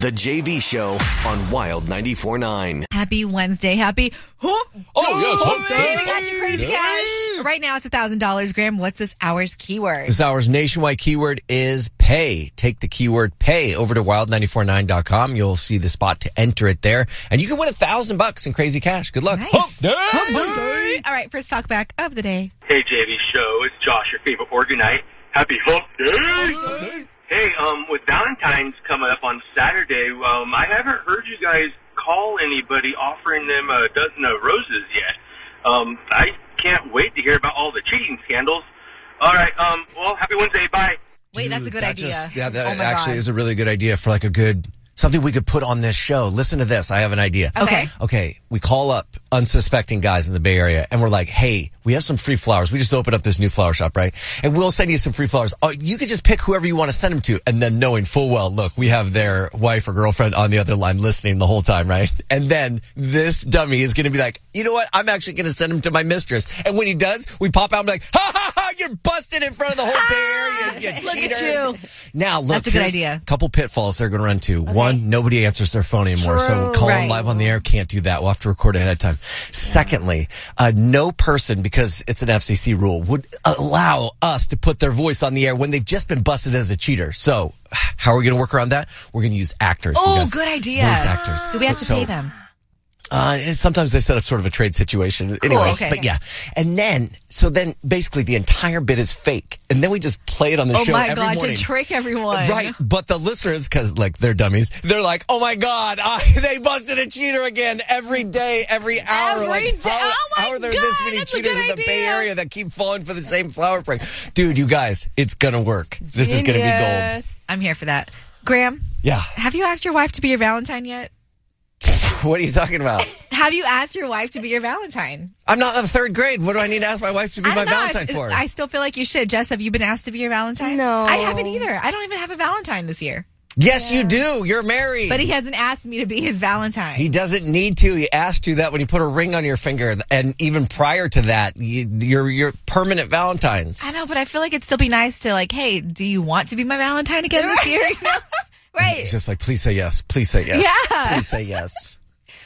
The JV Show on Wild 94.9. Happy Wednesday. Happy hump day. Hump day. We got you crazy cash. Right now it's $1,000. Graham, what's this hour's keyword? This hour's nationwide keyword is pay. Take the keyword pay over to wild949.com. You'll see the spot to enter it there. And you can win $1,000 in crazy cash. Good luck. Nice. Hump day. Hump day. All right, first talkback of the day. Hey, JV Show. It's Josh, your favorite organite. Happy Hump Day. Hey, with Valentine's coming up on Saturday, I haven't heard you guys call anybody offering them a dozen of roses yet. I can't wait to hear about all the cheating scandals. All right, well, happy Wednesday. Bye. Wait, that's a good idea. That Oh my actually God. is a really good idea for like a good... Something we could put on this show. Listen to this. I have an idea. Okay. We call up unsuspecting guys in the Bay Area and we're like, hey, we have some free flowers. We just opened up this new flower shop, right? And we'll send you some free flowers. Oh, you could just pick whoever you want to send them to. And then knowing full well, look, we have their wife or girlfriend on the other line listening the whole time, right? And then this dummy is going to be like, you know what? I'm actually going to send him to my mistress. And when he does, we pop out and be like, ha ha ha, you're busted in front of the whole Bay Area, you Look cheater. at you. Now, look, That's a good here's idea. a couple pitfalls they're going to run to. One, nobody answers their phone anymore. So True. calling Right. live on the air, can't do that. We'll have to record it ahead of time. Secondly, no person, because it's an FCC rule, would allow us to put their voice on the air when they've just been busted as a cheater. So how are we going to work around that? We're going to use actors. you Oh, guys. good idea. Voice actors. Do we have to pay them? Sometimes they set up sort of a trade situation. Anyways, okay. but yeah. And then, basically the entire bit is fake. And then we just play it on the Oh show my every God, morning. to trick everyone. Right, but the listeners, because like they're dummies, they're like, "Oh my God, they busted a cheater again every day, every hour." Every like, day. how, Oh my how are there God, this many that's a cheaters good in the Bay idea. Area that keep falling for the same flower prank? Dude, you guys, it's gonna work. This is gonna be gold. I'm here for that. Graham, Yeah. have you asked your wife to be your Valentine yet? What are you talking about? Have you asked your wife to be your Valentine? I'm not in the third grade. What do I need to ask my wife to be I my don't know. Valentine for? I still feel like you should. Jess, have you been asked to be your Valentine? No. I haven't either. I don't even have a Valentine this year. Yes, you do. You're married. But he hasn't asked me to be his Valentine. He doesn't need to. He asked you that when you put a ring on your finger. And even prior to that, you're permanent Valentines. I know, but I feel like it'd still be nice to like, hey, do you want to be my Valentine again this year? You know? Right. It's just like, please say yes. Please say yes. Yeah. Please say yes.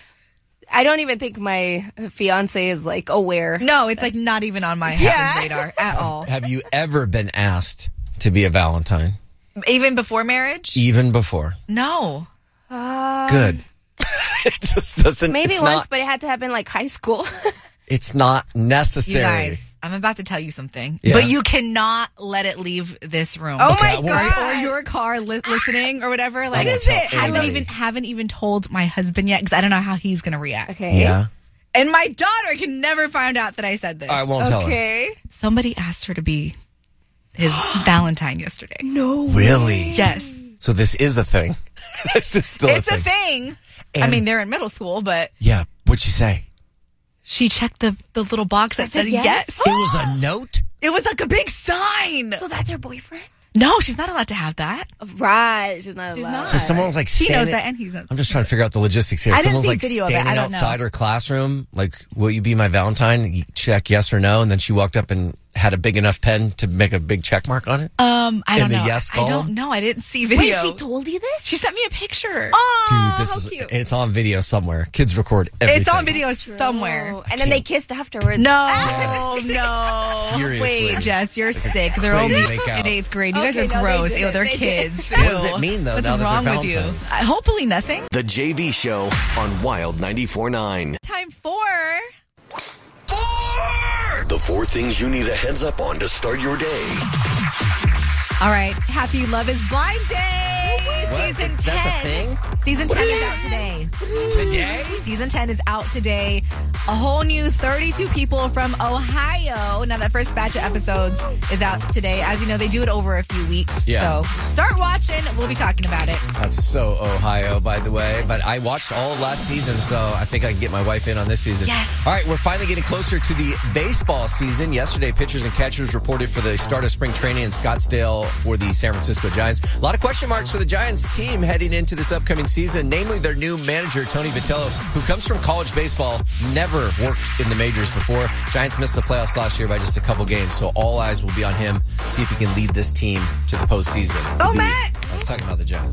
I don't even think my fiance is like aware. No, it's like not even on my husband's radar at all. Have you ever been asked to be a Valentine? Even before marriage? Even before? No. Good. It just doesn't. Maybe it's once, not, but it had to happen like high school. it's not You necessary. guys, I'm about to tell you something, Yeah. but you cannot let it leave this room. Oh Okay, I my won't God. Or your car listening or whatever. Like, won't tell anybody. haven't even told my husband yet because I don't know how he's gonna react. Okay. Yeah. And my daughter can never find out that I said this. I won't tell her. Okay. Somebody asked her to be his Valentine yesterday. No. Really? Yes, So this is a thing. This is still it's a a thing. thing. I And- mean, they're in middle school, but Yeah. What'd she say? she checked the little box that said said yes? yes. It was a note? It was like a big sign. So that's her boyfriend? No, she's not allowed to have that. Right. She's not allowed. not. So someone was like She knows standing- that, and he's not. I'm just trying to figure out the logistics here. I didn't Someone's see like video of it. standing I don't know. outside her classroom, like, will you be my Valentine? You check yes or no, and then she walked up and had a big enough pen to make a big check mark on it. I don't In the know. yes I column? don't know. I didn't see video. Wait, she told you this? She sent me a picture. Oh, Dude, this how is cute. and it's on video somewhere. Kids record everything. It's on video somewhere. Oh, and then they kissed afterwards. No, Yes. no. Furiously. Wait, Jess, you're sick. They're crazy only makeout. in 8th grade. You guys Okay, are no, they gross. didn't. Ew, they're They kids. didn't. What does it mean, though, What's now that wrong they're with you? Valentines? Hopefully nothing. The JV Show on Wild 94.9. Time for... The 4 things you need a heads up on to start your day. All right. Happy Love is Blind Day. What? Season 10. That's a thing? Season 10 is out today. Today? Season 10 is out today. A whole new 32 people from Ohio. Now, that first batch of episodes is out today. As you know, they do it over a few weeks. Yeah. So start watching. We'll be talking about it. That's so Ohio, by the way. But I watched all of last season, so I think I can get my wife in on this season. Yes. All right, we're finally getting closer to the baseball season. Yesterday, pitchers and catchers reported for the start of spring training in Scottsdale for the San Francisco Giants. A lot of question marks for the Giants team heading into this upcoming season, namely their new manager, Tony Vitello, who comes from college baseball, never worked in the majors before. Giants missed the playoffs last year by just a couple games, so all eyes will be on him to see if he can lead this team to the postseason. Oh, To be Matt. a talking about the Giants.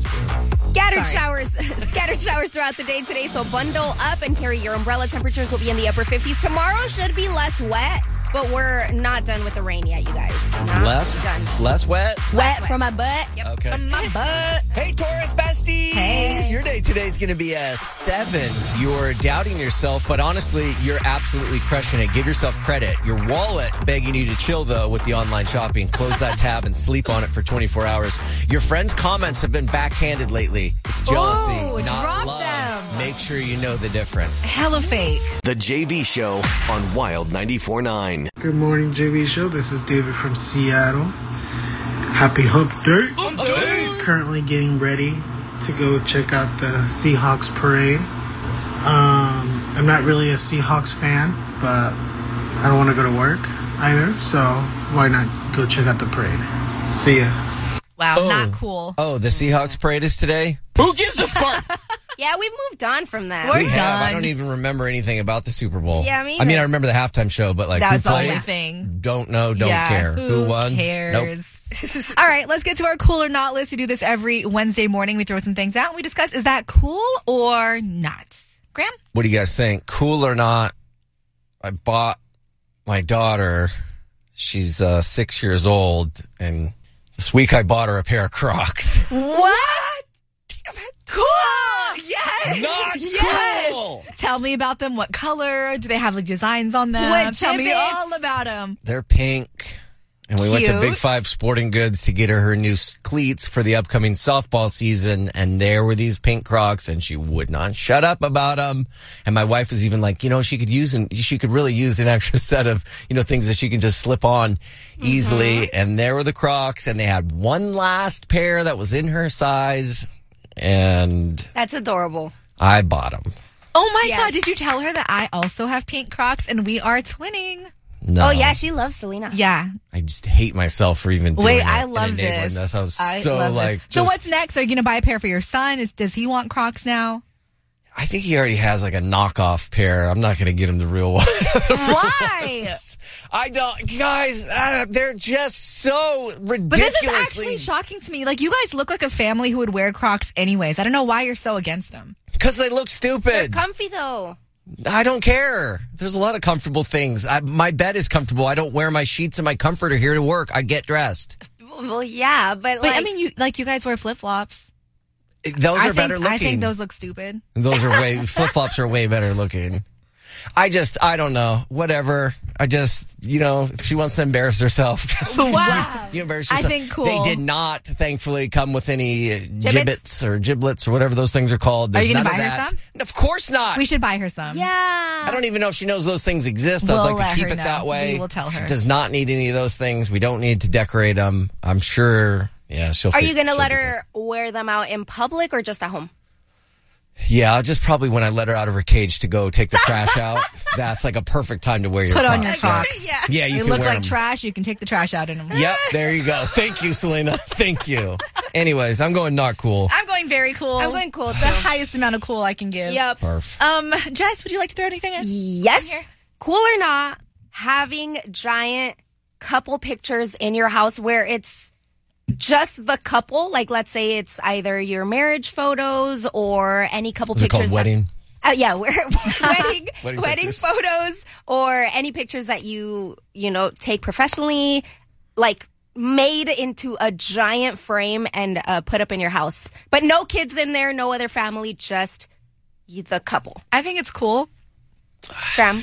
Scattered showers throughout the day today, so bundle up and carry your umbrella. Temperatures will be in the upper 50s. Tomorrow should be less wet, but we're not done with the rain yet, you guys. Not done. Less wet? Wet from my butt. Yep, Okay. from my butt. Hey, Taurus besties! Hey. Your day today is going to be a 7. You're doubting yourself, but honestly, you're absolutely crushing it. Give yourself credit. Your wallet begging you to chill, though, with the online shopping. Close that tab and sleep on it for 24 hours. Your friends' comments have been backhanded lately. It's jealousy, Ooh, not drop love. them. Make sure you know the difference. Hella fake. The JV Show on Wild 94.9. Good morning, JV Show. This is David from Seattle. Happy Hump Day. Currently getting ready to go check out the Seahawks parade. I'm not really a Seahawks fan, but I don't want to go to work either, so why not go check out the parade? See ya. Wow, not cool. Oh, the Seahawks parade is today? Who gives a fuck? Yeah, we've moved on from that. We're We have. I done. don't even remember anything about the Super Bowl. Yeah, me I mean, either. I remember the halftime show, but like That who was the played? only thing. Don't know, don't Yeah, care. Who won? cares? Nope. All right, let's get to our cool or not list. We do this every Wednesday morning. We throw some things out and we discuss, is that cool or not? Graham? What do you guys think? Cool or not? I bought my daughter, she's 6 years old, and this week I bought her a pair of Crocs. What? Cool! Yes! Not Yes! cool! Tell me about them. What color? Do they have like designs on them? What Tell me gibbets? all about them. They're pink. And we went to Cute. Big Five Sporting Goods to get her new cleats for the upcoming softball season. And there were these pink Crocs, and she would not shut up about them. And my wife was even like, she could really use an extra set of, things that she can just slip on easily. And there were the Crocs, and they had one last pair that was in her size. And That's adorable. I bought them. Oh my Yes. God, did you tell her that I also have pink Crocs and we are twinning? No. Oh, yeah, she loves Selena. Yeah. I just hate myself for even doing Wait, it I and love enabling this. I was I so love this. like. So just- what's next? Are you going to buy a pair for your son? Does he want Crocs now? I think he already has like a knockoff pair. I'm not going to get him the real one. Why? I don't, guys. They're just so ridiculously. But this is actually shocking to me. Like, you guys look like a family who would wear Crocs anyways. I don't know why you're so against them. Because they look They're stupid. comfy, though. I don't care. There's a lot of comfortable things. My bed is comfortable. I don't wear my sheets and my comforter here to work. I get dressed. Well, yeah, but But like, I mean, you guys wear flip-flops. Those are better looking. I think those look stupid. Those are flip flops are way better looking. I don't know. Whatever. If she wants to embarrass herself. Wow. You embarrass I yourself. think cool. They did not, thankfully, come with any giblets or whatever those things are called. Are you There's gonna none buy of her that. some? Of course not. We should buy her some. yeah. I don't even know if she knows those things exist. We'll I'd like let to keep her it know. that way. We will tell her. She does not need any of those things. We don't need to decorate them. I'm sure. Yeah, she'll. Are you going to she'll let do her wear them out in public or just at home? Yeah, just probably when I let her out of her cage to go take the trash out. That's like a perfect time to wear your Put Crocs. on your Crocs. Yeah. Yeah, you They can look wear like them. trash. You can take the trash out in them. Yep, there you go. Thank you, Selena. Thank you. Anyways, I'm going not cool. I'm going very cool. I'm going cool, The too. highest amount of cool I can give. Yep. Perf. Jess, would you like to throw anything in? Yes. Cool or not, having giant couple pictures in your house where it's just the couple, like let's say it's either your marriage photos or any couple Is it pictures. called wedding? Yeah, wedding Wedding wedding pictures. photos or any pictures that you take professionally, like made into a giant frame and put up in your house. But no kids in there, no other family, just the couple. I think it's cool. Graham.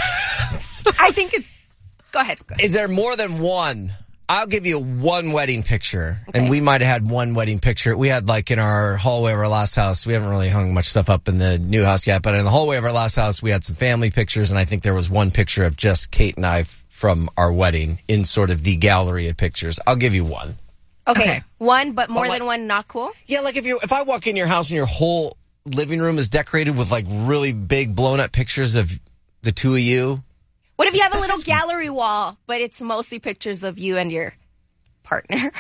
I think it. Go ahead. Is there more than one? I'll give you one wedding picture. And we might have had one wedding picture. We had like in our hallway of our last house, we haven't really hung much stuff up in the new house yet, but in the hallway of our last house, we had some family pictures. And I think there was one picture of just Kate and I from our wedding in sort of the gallery of pictures. I'll give you one. Okay. One, but more But, like- than one, not cool. Yeah, like if I walk in your house and your whole living room is decorated with like really big blown up pictures of the two of you. What if you have a That's little just- gallery wall, but it's mostly pictures of you and your partner?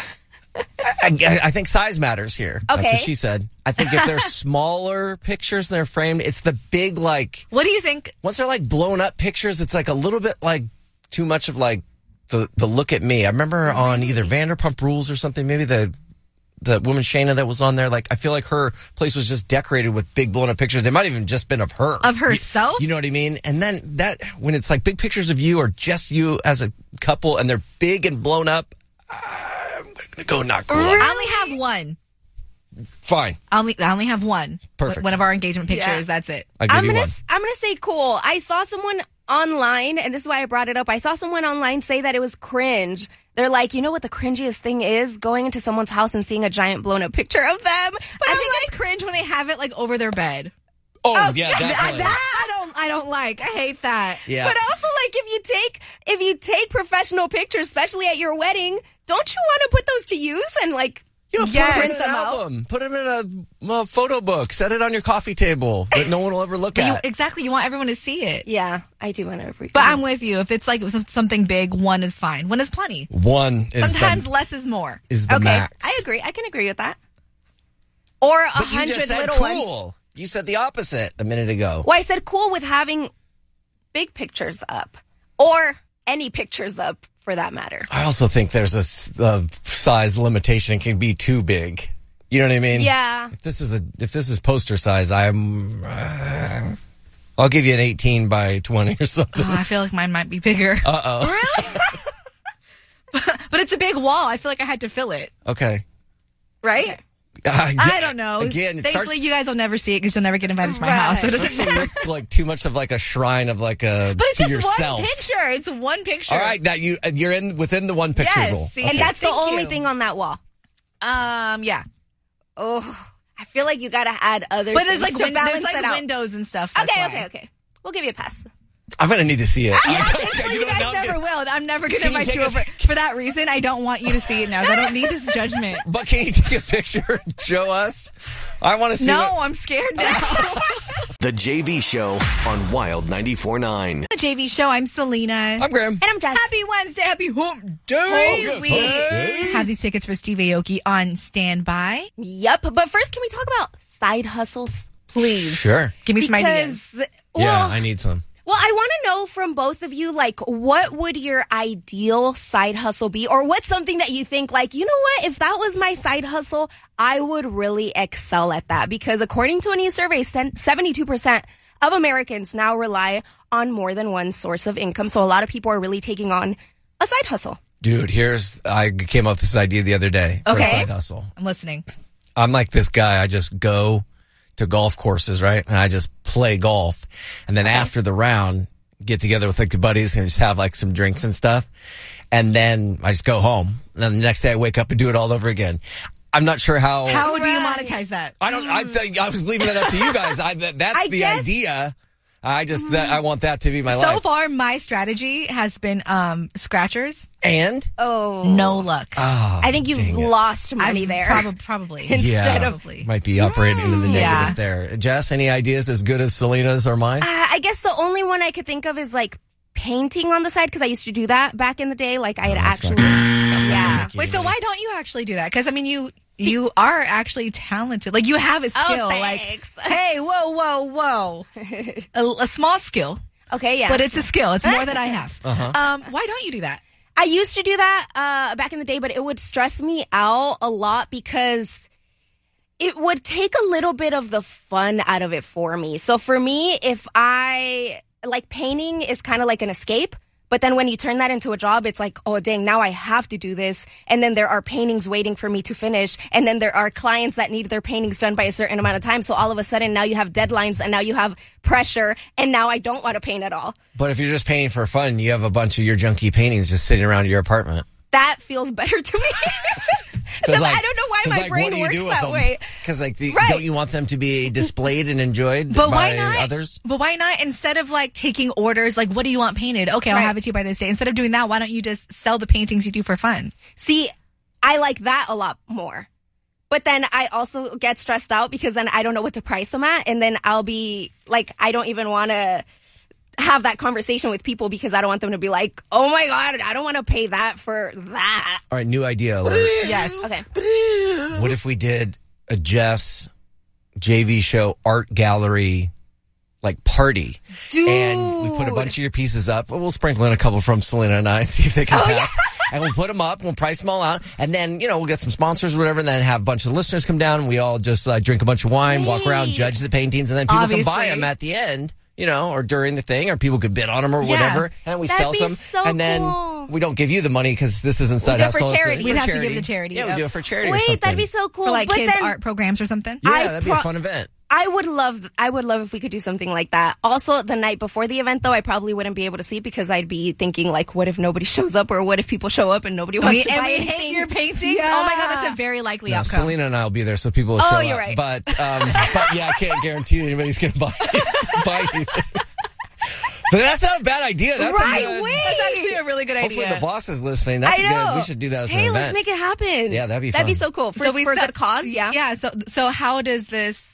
I think size matters here. That's Okay. what she said. I think if they're smaller pictures and they're framed, it's the big, like, What do you think? once they're like blown up pictures, it's like a little bit like too much of like the look at me. I remember on either Vanderpump Rules or something, maybe the the woman Shayna that was on there. Like, I feel like her place was just decorated with big blown up pictures. They might have even just been of her. Of herself? You know what I mean? And then when it's like big pictures of you or just you as a couple and they're big and blown up, I'm going to go not cool. I only have one. Fine. I only have one. Perfect. One of our engagement pictures. Yeah. That's it. I'll give you one. I'm gonna say cool. I saw someone online, and this is why I brought it up. I saw someone online say that it was cringe. They're like, you know what the cringiest thing is? Going into someone's house and seeing a giant blown up picture of them. But I think it's cringe when they have it like over their bed. Oh, yeah, definitely. That I don't like. I hate that. Yeah. But also, like, if you take professional pictures, especially at your wedding, don't you want to put those to use and like? Put them in Print an them out. album. Put them in a photo book. Set it on your coffee table that no one will ever look at. Exactly. You want everyone to see it. Yeah, I do want to. But I'm with you. If it's like something big, one is fine. One is plenty. One is Sometimes less is more. is the okay. max. I agree. I can agree with that. Or But you 100 just said little cool. ones. You said the opposite a minute ago. Well, I said cool with having big pictures up, or any pictures up for that matter. I also think there's a size limitation. It can be too big. You know what I mean? Yeah. If this is poster size, I'll give you an 18 by 20 or something. Oh, I feel like mine might be bigger. Uh-oh. But it's a big wall. I feel like I had to fill it. Okay. Right? I don't know. Again, it Thankfully, you guys will never see it because you'll never get invited to my house. So it doesn't starts to look like too much of like a shrine of like a But it's to just yourself. one picture. It's one picture. All right, that you're in within the one picture Yes, rule. see? And that's the Thank only you. thing on that wall. Yeah. Oh, I feel like you got to add other But things there's like, to balance there's it like out. windows and stuff. That's why. Okay. We'll give you a pass. I'm gonna need to see it. Thankfully, you guys never will. I'm never going to Can you invite take you a- over. For that reason, I don't want you to see it now. I don't need this judgment. But can you take a picture and show us? I want to see. No, what- I'm scared now. The JV Show on Wild 94.9. The JV Show. I'm Selena. I'm Graham. And I'm Jess. Happy Wednesday. Happy Hump Day. Hump We Day. have these tickets for Steve Aoki on standby. Yep. But first, can we talk about side hustles, please? Sure. Give me some ideas. Because, Yeah, well, I need some. Well, I want to know from both of you, like, what would your ideal side hustle be? Or what's something that you think, like, you know what? If that was my side hustle, I would really excel at that. Because according to a new survey, 72% of Americans now rely on more than one source of income. So a lot of people are really taking on a side hustle. Dude, I came up with this idea the other day for a Okay. side hustle. I'm listening. I'm like this guy. I just go to golf courses, right? And I just play golf. And then after the round, get together with like the buddies and just have like some drinks and stuff. And then I just go home. And then the next day I wake up and do it all over again. I'm not sure how How do you Right. monetize that? I was leaving that up to you guys. That's I the guess- idea. I want that to be my So life. far, my strategy has been scratchers. And Oh. No luck. I think you've dang it. lost money I've there. Probably. yeah, Probably. might be operating in the negative Yeah. there. Jess, any ideas as good as Selena's or mine? I guess the only one I could think of is like painting on the side because I used to do that back in the day. Like I had actually, yeah. Wait, so why don't you actually do that? Because I mean, you are actually talented. Like you have a skill. thanks. Like, hey, whoa, a small skill, Okay, yeah. but it's a skill. It's more than I have. Why don't you do that? I used to do that back in the day, but it would stress me out a lot because it would take a little bit of the fun out of it for me. So for me, if I like painting is kind of like an escape. But then when you turn that into a job, it's like, oh, dang, now I have to do this. And then there are paintings waiting for me to finish. And then there are clients that need their paintings done by a certain amount of time. So all of a sudden now you have deadlines and now you have pressure. And now I don't want to paint at all. But if you're just painting for fun, you have a bunch of your junky paintings just sitting around your apartment. That feels better to me. I don't know why my brain works that way. Because Right. don't you want them to be displayed and enjoyed But by why not? others? But why not, instead of like taking orders, like, what do you want painted? Okay, I'll Right. have it to you by this day. Instead of doing that, why don't you just sell the paintings you do for fun? See, I like that a lot more. But then I also get stressed out because then I don't know what to price them at. And then I'll be like, I don't even want to have that conversation with people because I don't want them to be like, oh my God, I don't want to pay that for that. All right, new idea alert. Yes. Okay. What if we did a Jess JV show art gallery like party. Dude. And we put a bunch of your pieces up. We'll sprinkle in a couple from Selena and I and see if they can pass. And we'll put them up. We'll price them all out. And then, we'll get some sponsors or whatever. And then have a bunch of listeners come down. And we all just drink a bunch of wine, walk around, judge the paintings. And then people can buy them at the end, or during the thing. Or people could bid on them or whatever. And we sell some. So and then we don't give you the money because this isn't Side Hustle. For charity. We'd have to give the charity. Yeah, we do it for charity or Wait, something. that'd be so cool. For like but kids' then, art programs or something. Yeah, that'd be a fun event. I would love if we could do something like that. Also, the night before the event, though, I probably wouldn't be able to see because I'd be thinking, like, what if nobody shows up or what if people show up and nobody wants to buy anything? hate your paintings? Yeah. Oh, my God, that's a very likely outcome. Selena and I will be there, so people will show up. You're right. But yeah, I can't guarantee that anybody's going to buy anything. But that's not a bad idea. That's Right, a good, wait. That's actually a really good Hopefully idea. the boss is listening. That's I know. good. We should do that as an Hey, event. let's make it happen. Yeah, that'd be That'd be fun. so cool. For, So we for a set- good cause, yeah. Yeah. So how does this?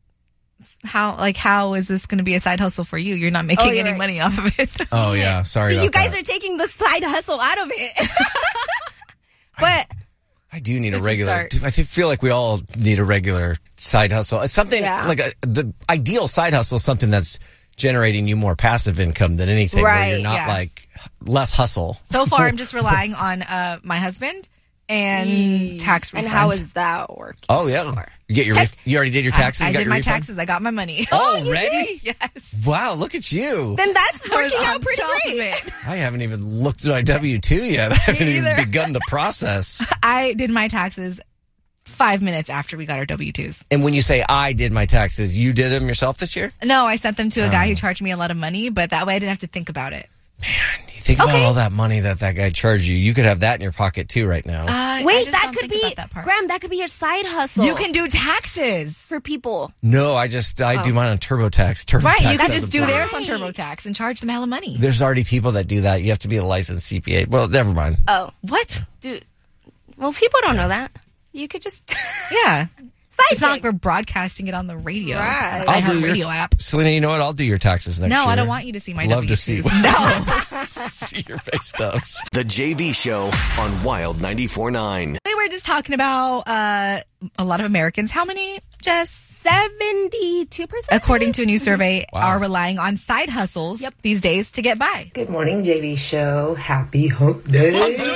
How is this going to be a side hustle for you? You're not making you're any right. money off of it. Oh, yeah. Sorry about You guys that. are taking the side hustle out of it. But I do need a It's a regular. start. I feel like we all need a regular side hustle. It's something like the ideal side hustle is something that's generating you more passive income than anything. Where Right, you're not yeah. like less hustle. So far, I'm just relying on my husband and tax refunds. and how is that working? Oh, yeah. for? You get your you already did your taxes? I You got did your my refund? taxes. I got my money. Already? Yes. Wow, look at you. Then that's working On out pretty top of great. it. I haven't even looked through my W-2 yet. I haven't even either. begun the process. I did my taxes 5 minutes after we got our W-2s. And when you say I did my taxes, you did them yourself this year? No, I sent them to a guy who charged me a lot of money, but that way I didn't have to think about it. You think about all that money that guy charged you. You could have that in your pocket too right now. I Wait, just that don't could think be about that part. Graham. That could be your side hustle. You can do taxes. for people. No, I do mine on TurboTax. TurboTax Right, you can does just it do for me. theirs on TurboTax and charge them hella money. There's already people that do that. You have to be a licensed CPA. Well, never mind. Oh, What? dude. Well, people don't know that. You could just Yeah. side It's not thing. like we're broadcasting it on the radio. Right. I I'll have do a your- radio app. Selena, you know what? I'll do your taxes next year. No, I don't want you to see my Love to see. W-2s. No. see your face stubs. The JV Show on Wild 94.9. We were just talking about a lot of Americans. How many, Jess? 72%. According to a new survey, Wow. are relying on side hustles these days to get by. Good morning, JV Show. Happy Hump Day.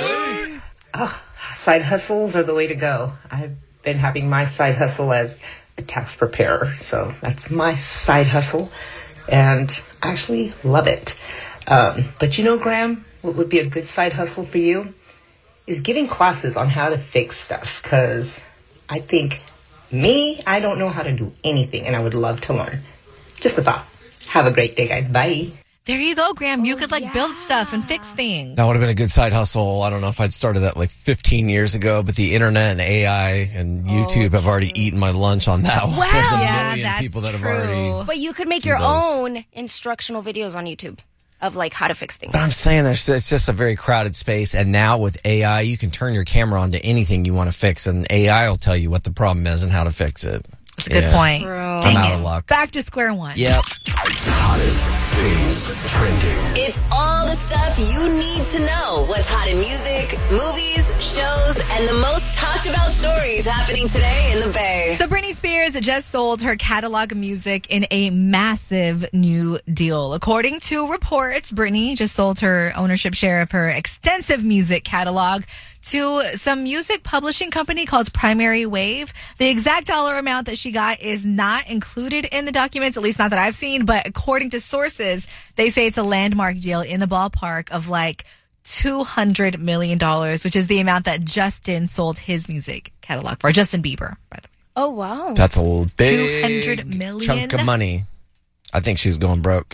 Side hustles are the way to go. I've been having my side hustle as a tax preparer, so that's my side hustle, and I actually love it. But you know, Graham, what would be a good side hustle for you is giving classes on how to fix stuff, because I think I don't know how to do anything, and I would love to learn. Just a thought. Have a great day, guys. Bye. There you go, Graham. You could build stuff and fix things. That would have been a good side hustle. I don't know if I'd started that like 15 years ago, but the internet and AI and YouTube have already eaten my lunch on that one. There's a Yeah, million that's people that have true. already. But you could make your those. own instructional videos on YouTube of like how to fix things. But I'm saying it's just a very crowded space. And now with AI, you can turn your camera onto anything you want to fix, and AI will tell you what the problem is and how to fix it. That's a good point. Bro. Dang I'm out it. of luck. Back to square one. Yep. Hottest things trending. It's all the stuff you need to know. What's hot in music, movies, shows, and the most talked about stories happening today in the Bay. So Britney Spears just sold her catalog of music in a massive new deal. According to reports, Britney just sold her ownership share of her extensive music catalog to some music publishing company called Primary Wave. The exact dollar amount that she got is not included in the documents, at least not that I've seen, but according to sources, they say it's a landmark deal in the ballpark of like $200 million, which is the amount that Justin sold his music catalog for. Justin Bieber, by the way. Oh, wow. That's a big 200 million? chunk of money. I think she was going broke.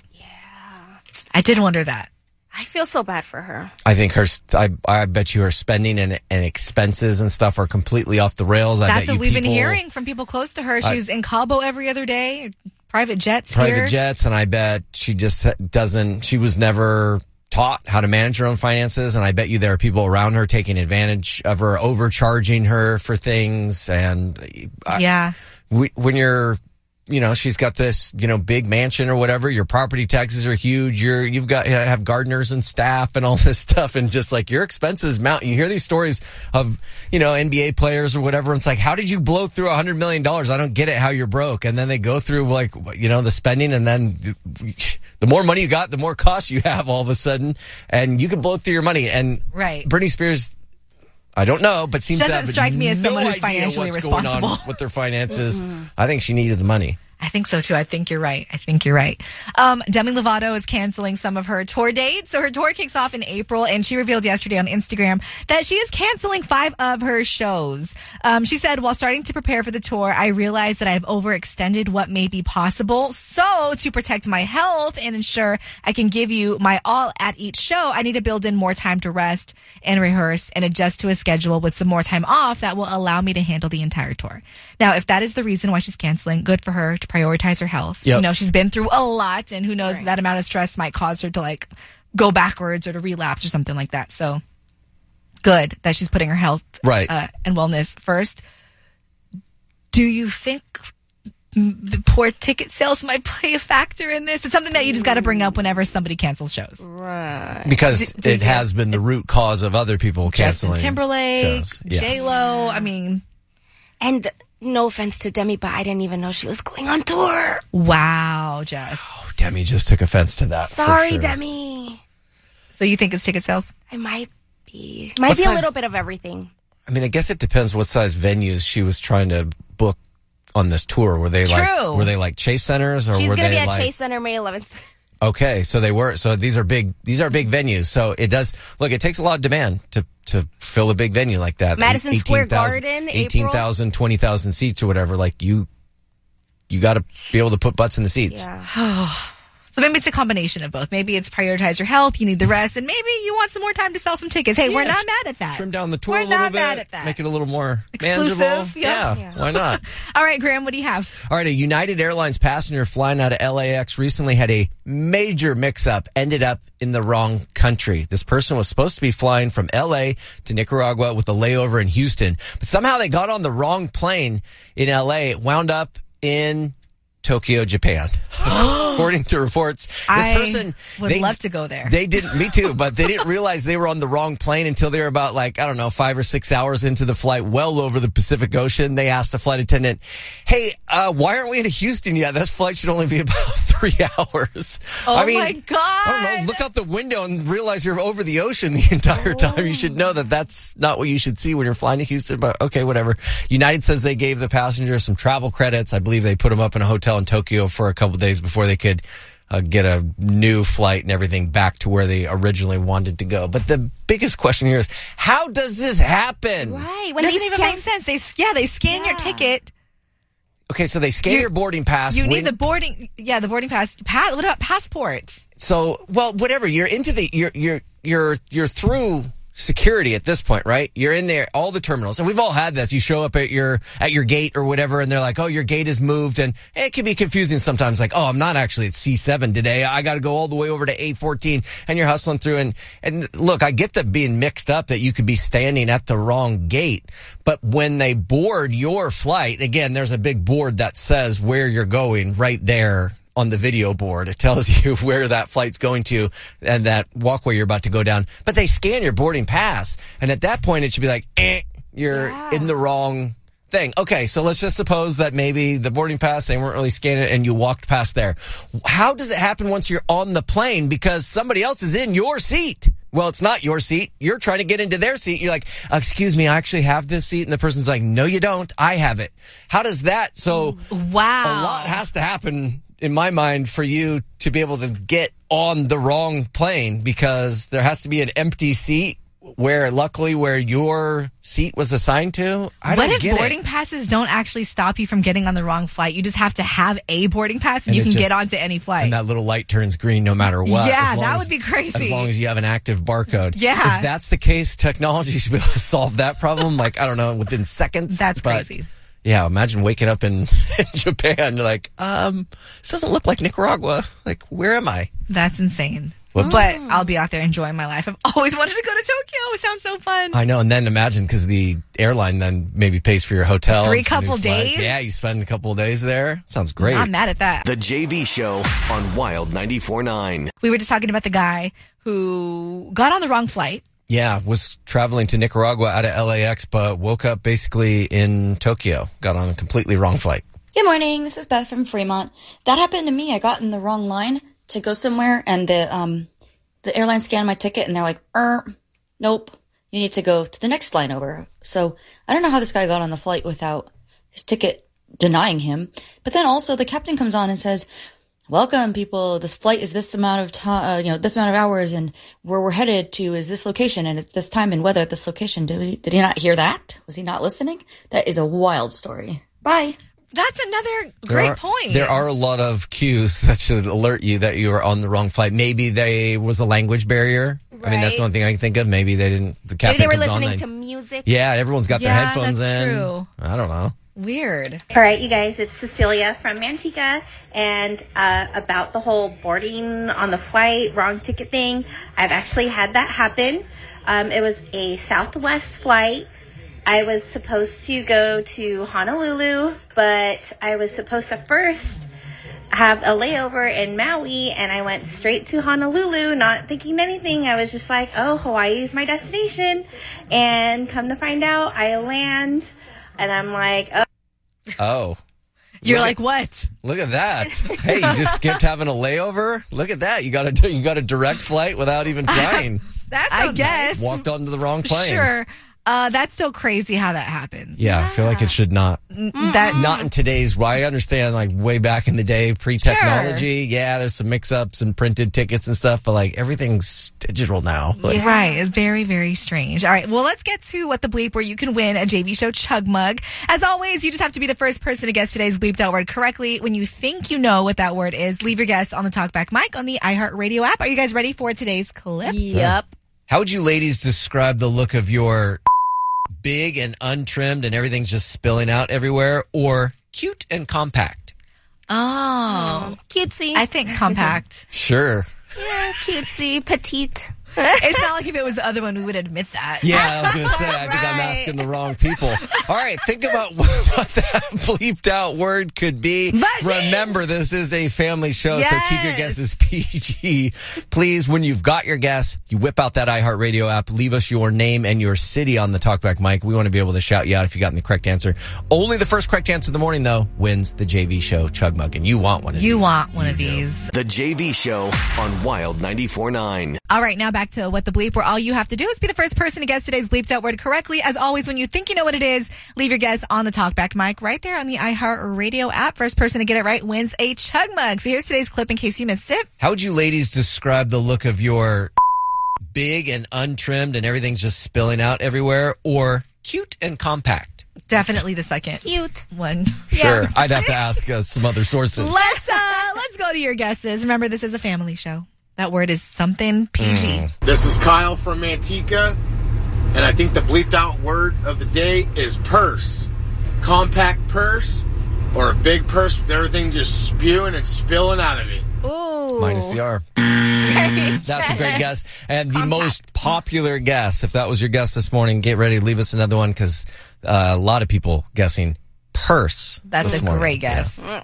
I did wonder that. I feel so bad for her. I think I bet you her spending and expenses and stuff are completely off the rails. I That's bet what you we've been people- hearing from people close to her. She's in Cabo every other day, private jets private here. jets, and I bet she just doesn't. She was never taught how to manage her own finances, and I bet you there are people around her taking advantage of her, overcharging her for things. And Yeah. when you're she's got this, big mansion or whatever. Your property taxes are huge. You've got have gardeners and staff and all this stuff. And just like your expenses mount. You hear these stories of, NBA players or whatever. And it's like, how did you blow through $100 million? I don't get it how you're broke. And then they go through the spending, and then the more money you got, the more costs you have all of a sudden. And you can blow through your money. And right. Britney Spears, I don't know, but seems to have strike me as someone who's idea financially what's responsible going on with their finances. I think she needed the money. I think so too. I think you're right. Demi Lovato is canceling some of her tour dates. So her tour kicks off in April, and she revealed yesterday on Instagram that she is canceling 5 of her shows. She said, while starting to prepare for the tour, I realized that I've overextended what may be possible. So to protect my health and ensure I can give you my all at each show, I need to build in more time to rest and rehearse and adjust to a schedule with some more time off that will allow me to handle the entire tour. Now, if that is the reason why she's canceling, good for her to prioritize her health. Yep. She's been through a lot, and who knows, that amount of stress might cause her to go backwards or to relapse or something like that. So good that she's putting her health and wellness first. Do you think the poor ticket sales might play a factor in this? It's something that you just got to bring up whenever somebody cancels shows. Right. Because it has been the root cause of other people canceling Justin Timberlake, shows. Yes. J-Lo, I mean... And no offense to Demi, but I didn't even know she was going on tour. Wow, Jess. Oh, Demi just took offense to that. Sorry, for sure. Demi. So you think it's ticket sales? It might be. Might be a little bit of everything. I mean, I guess it depends what size venues she was trying to book on this tour. Were they like Chase Centers, or She's were going to they be at like Chase Center May 11th. Okay, so they were. So these are big venues. So it does look. It takes a lot of demand to fill a big venue like that. Madison Square Garden, 18,000, 20,000 seats or whatever. Like you got to be able to put butts in the seats. Yeah. So maybe it's a combination of both. Maybe it's prioritize your health, you need the rest, and maybe you want some more time to sell some tickets. Hey, we're not mad at that. Trim down the tour we're a little not bit. Mad at that. Make it a little more exclusive. manageable. Yeah. Why not? All right, Graham, what do you have? All right, a United Airlines passenger flying out of LAX recently had a major mix-up, ended up in the wrong country. This person was supposed to be flying from LA to Nicaragua with a layover in Houston, but somehow they got on the wrong plane in LA, wound up in Tokyo, Japan. According to reports, this person would love to go there. They didn't, me too, but they didn't realize they were on the wrong plane until they were about 5 or 6 hours into the flight, well over the Pacific Ocean. They asked the flight attendant, "Hey, why aren't we in Houston yet? This flight should only be about 3 hours." Oh, my God. I don't know. Look out the window and realize you're over the ocean the entire time. You should know that that's not what you should see when you're flying to Houston, but okay, whatever. United says they gave the passengers some travel credits. I believe they put them up in a hotel in Tokyo for a couple days before they could get a new flight and everything back to where they originally wanted to go. But the biggest question here is, how does this happen? Right. When it doesn't even make sense. They scan your ticket. Okay, so they scan your boarding pass. You need the boarding pass. What about passports? So, well, whatever. You're into you're through security at this point, right? You're in there, all the terminals, and we've all had this. You show up at your gate or whatever, and they're like, "Oh, your gate is moved," and it can be confusing sometimes. Like, "Oh, I'm not actually at C7 today. I got to go all the way over to A14," and you're hustling through. And look, I get that being mixed up, that you could be standing at the wrong gate, but when they board your flight, again, there's a big board that says where you're going right there. On the video board, it tells you where that flight's going to and that walkway you're about to go down. But they scan your boarding pass, and at that point, it should be like, you're in the wrong thing. Okay, so let's just suppose that maybe the boarding pass, they weren't really scanning it, and you walked past there. How does it happen once you're on the plane? Because somebody else is in your seat. Well, it's not your seat. You're trying to get into their seat. You're like, "Excuse me, I actually have this seat." And the person's like, "No, you don't. I have it." How does that? So, wow. A lot has to happen in my mind for you to be able to get on the wrong plane, because there has to be an empty seat where your seat was assigned to. What if boarding passes don't actually stop you from getting on the wrong flight? You just have to have a boarding pass and you can get onto any flight. And that little light turns green no matter what. Yeah, that would be crazy. As long as you have an active barcode. Yeah. If that's the case, technology should be able to solve that problem, within seconds. That's crazy. Yeah, imagine waking up in Japan. You're like, this doesn't look like Nicaragua. Like, where am I? That's insane. Whoops. But I'll be out there enjoying my life. I've always wanted to go to Tokyo. It sounds so fun. I know, and then imagine, because the airline then maybe pays for your hotel. 3 and some new couple flights. days? Yeah, you spend a couple of days there. Sounds great. I'm mad at that. The JV Show on Wild 94.9. We were just talking about the guy who got on the wrong flight. Yeah, was traveling to Nicaragua out of LAX, but woke up basically in Tokyo. Got on a completely wrong flight. Good morning, this is Beth from Fremont. That happened to me. I got in the wrong line to go somewhere, and the airline scanned my ticket, and they're like, nope, you need to go to the next line over. So I don't know how this guy got on the flight without his ticket denying him. But then also the captain comes on and says, welcome, people. This flight is this amount of time, this amount of hours, and where we're headed to is this location, and it's this time and weather at this location. Did he not hear that? Was he not listening? That is a wild story. Bye. That's another great point. There are a lot of cues that should alert you that you are on the wrong flight. Maybe there was a language barrier. Right. I mean, that's the one thing I can think of. Maybe they didn't. The captain Maybe they were comes listening on, to music. Yeah, everyone's got their headphones that's in. True. I don't know. Weird. All right, you guys, it's Cecilia from Manteca, and about the whole boarding on the flight, wrong ticket thing, I've actually had that happen. It was a Southwest flight. I was supposed to go to Honolulu, but I was supposed to first have a layover in Maui, and I went straight to Honolulu, not thinking anything. I was just like, oh, Hawaii is my destination, and come to find out, I land, and I'm like, Oh. You're like, what? Look at that. Hey, you just skipped having a layover? Look at that. You got a direct flight without even trying. I guess. Walked onto the wrong plane. Sure. That's still crazy how that happens. Yeah, I feel like it should not. Not in today's. I understand, like, way back in the day, pre-technology. Sure. Yeah, there's some mix-ups and printed tickets and stuff, but, like, everything's digital now. Like, right. It's very, very strange. All right. Well, let's get to What the Bleep, where you can win a JV Show Chug Mug. As always, you just have to be the first person to guess today's bleeped out word correctly. When you think you know what that word is, leave your guess on the Talkback mic on the iHeartRadio app. Are you guys ready for today's clip? Yep. How would you ladies describe the look of your big and untrimmed and everything's just spilling out everywhere, or cute and compact? Oh. Cutesy. I think compact. Sure. Yeah, cutesy, petite. It's not like if it was the other one, we would admit that. Yeah, I was going to say, I think I'm asking the wrong people. All right, think about what that bleeped out word could be. Remember, this is a family show, so keep your guesses PG. Please, when you've got your guess, you whip out that iHeartRadio app, leave us your name and your city on the Talkback mic. We want to be able to shout you out if you got the correct answer. Only the first correct answer in the morning, though, wins the JV Show Chug Mug, and you want one of these. You want one of these. The JV Show on Wild 94.9. All right, now back to What the Bleep, where all you have to do is be the first person to guess today's bleeped out word correctly. As always, when you think you know what it is, leave your guess on the Talkback mic right there on the iHeartRadio app. First person to get it right wins a Chug Mug. So here's today's clip in case you missed it. How would you ladies describe the look of your big and untrimmed and everything's just spilling out everywhere, or cute and compact? Definitely the second. Cute. One. Sure. Yeah. I'd have to ask some other sources. Let's go to your guesses. Remember, this is a family show. That word is something PG. This is Kyle from Manteca, and I think the bleeped out word of the day is purse. Compact purse, or a big purse with everything just spewing and spilling out of it. Ooh. Minus the R. That's a great guess. And the most popular guess, if that was your guess this morning, get ready to leave us another one, because a lot of people guessing purse. That's a great guess. Hello,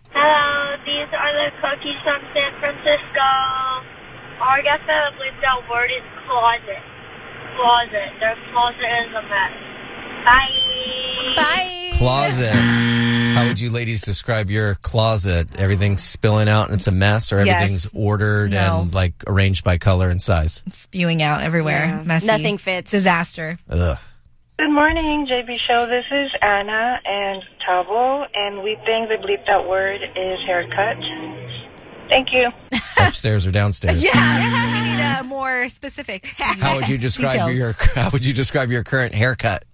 these are the cookies from San Francisco. Our guess for the bleeped out word is closet. Closet. Their closet is a mess. Bye. Bye. Closet. How would you ladies describe your closet? Everything's spilling out and it's a mess, or everything's ordered and like arranged by color and size? Spewing out everywhere. Yeah. Messy. Nothing fits. Disaster. Ugh. Good morning, JB Show. This is Anna and Tavo, and we think the bleeped out word is haircut. Thank you. Upstairs or downstairs? Yeah. We need more specific. How would you describe details. your current haircut?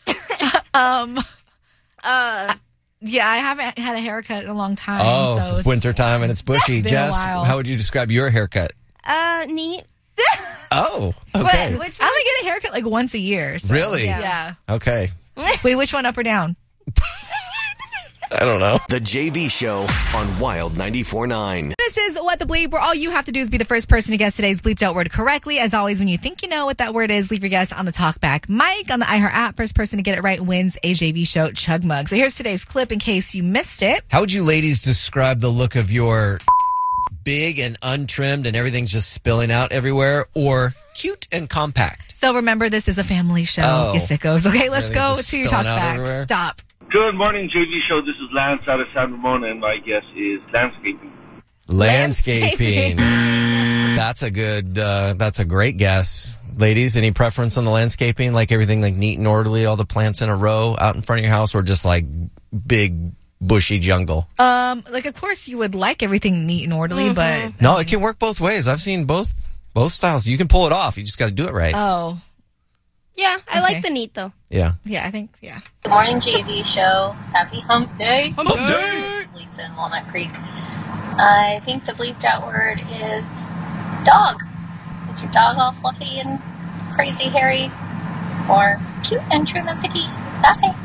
Yeah, I haven't had a haircut in a long time. Oh, so it's winter time and it's bushy. been a Jess, while. how would you describe your haircut? Neat. Oh, okay. Which I only get a haircut like once a year. So, Really? Yeah. Okay. Wait, which one, up or down? I don't know. The JV Show on Wild 94.9. This is is What the Bleep, where all you have to do is be the first person to guess today's bleeped out word correctly. As always, when you think you know what that word is, leave your guess on the Talkback mic on the iHeart app. First person to get it right wins a JV Show Chug Mug. So here's today's clip in case you missed it. How would you ladies describe the look of your big and untrimmed and everything's just spilling out everywhere, or cute and compact? So remember, this is a family show, you sickos. Okay, let's Everything's go just to your spilling out Talkback. everywhere. Stop. Good morning, JV Show. This is Lance out of San Ramon, and my guess is landscaping. Landscaping. That's a great guess. Ladies, any preference on the landscaping? Like everything like neat and orderly, all the plants in a row out in front of your house, or just like big bushy jungle? Like of course you would like everything neat and orderly, but No, it can work both ways. I've seen both styles. You can pull it off. You just got to do it right. oh. Yeah, I like the neat though. Yeah. Yeah, I think, yeah. Good morning, JV Show. Happy Hump Day. Hump Day! Lisa in Walnut Creek. I think the bleeped out word is dog. Is your dog all fluffy and crazy hairy? Or cute and trim and pretty? Bye.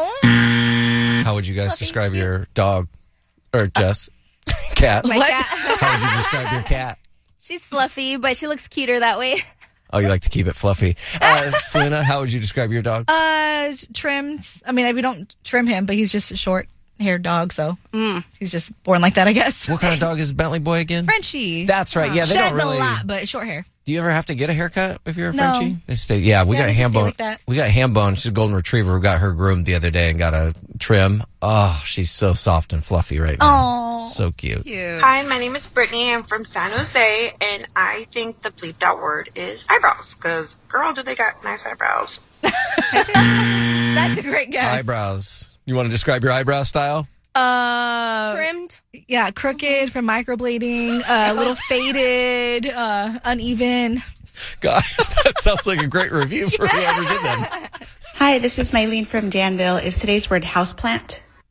Oh. How would you guys describe your dog? Or Jess? Cat? My cat. How would you describe your cat? She's fluffy, but she looks cuter that way. Oh, you like to keep it fluffy. Selena, how would you describe your dog? Trimmed. I mean, we don't trim him, but he's just a short-haired dog, so he's just born like that, I guess. What kind of dog is Bentley Boy again? Frenchie. That's right. Yeah, they Sheds don't really. a lot, but short hair. Do you ever have to get a haircut if you're a No. Frenchie? They stay. Yeah, we got they just ham stay bone. like that. We got ham bone. She's a golden retriever. We got her groomed the other day and got a trim. Oh, she's so soft and fluffy right now. Oh, So cute. Hi, my name is Brittany. I'm from San Jose, and I think the bleeped out word is eyebrows. Because, girl, do they got nice eyebrows. That's a great guess. Eyebrows. You want to describe your eyebrow style? Trimmed. Yeah, crooked from microblading, a little faded, uneven. God, that sounds like a great review for whoever did them. Hi, this is Mylene from Danville. Is today's word houseplant?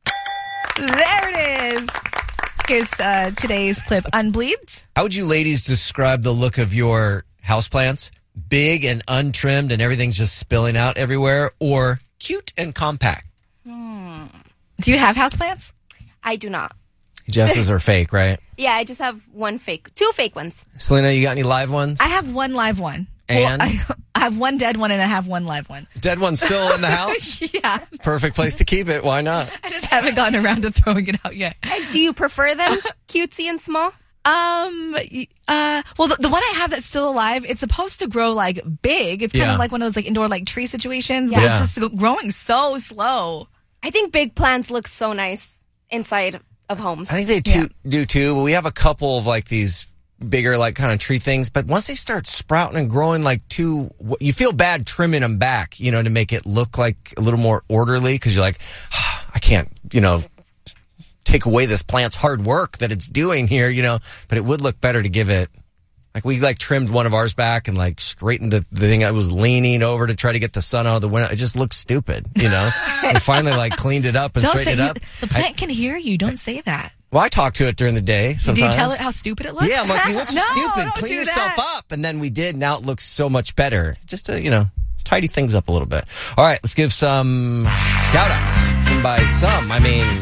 There it is. Here's today's clip, unbleeped. How would you ladies describe the look of your houseplants? Big and untrimmed and everything's just spilling out everywhere, or cute and compact? Do you have houseplants? I do not. Jess's are fake, right? Yeah, I just have two fake ones. Selena, you got any live ones? I have one live one. And? Well, I have one dead one and I have one live one. Dead one's still in the house? Yeah. Perfect place to keep it. Why not? I just haven't gotten around to throwing it out yet. Do you prefer them cutesy and small? Well, the one I have that's still alive, it's supposed to grow like big. It's kind of like one of those like indoor like tree situations, but it's just growing so slow. I think big plants look so nice inside of homes. I think they do too. We have a couple of like these bigger like kind of tree things, but once they start sprouting and growing like you feel bad trimming them back, you know, to make it look like a little more orderly, because you're like, I can't, you know, take away this plant's hard work that it's doing here, you know, but it would look better to give it, like we like trimmed one of ours back and like straightened the thing I was leaning over to try to get the sun out of the window. It just looks stupid, you know. We finally like cleaned it up and straightened it up. The plant can hear you. Don't say that. Well, I talk to it during the day sometimes. Do you tell it how stupid it looks? Yeah, I'm like, you look No, stupid. don't Clean do yourself that. up. And then we did. Now it looks so much better. Just to, you know, tidy things up a little bit. All right, let's give some shout outs. And by some, I mean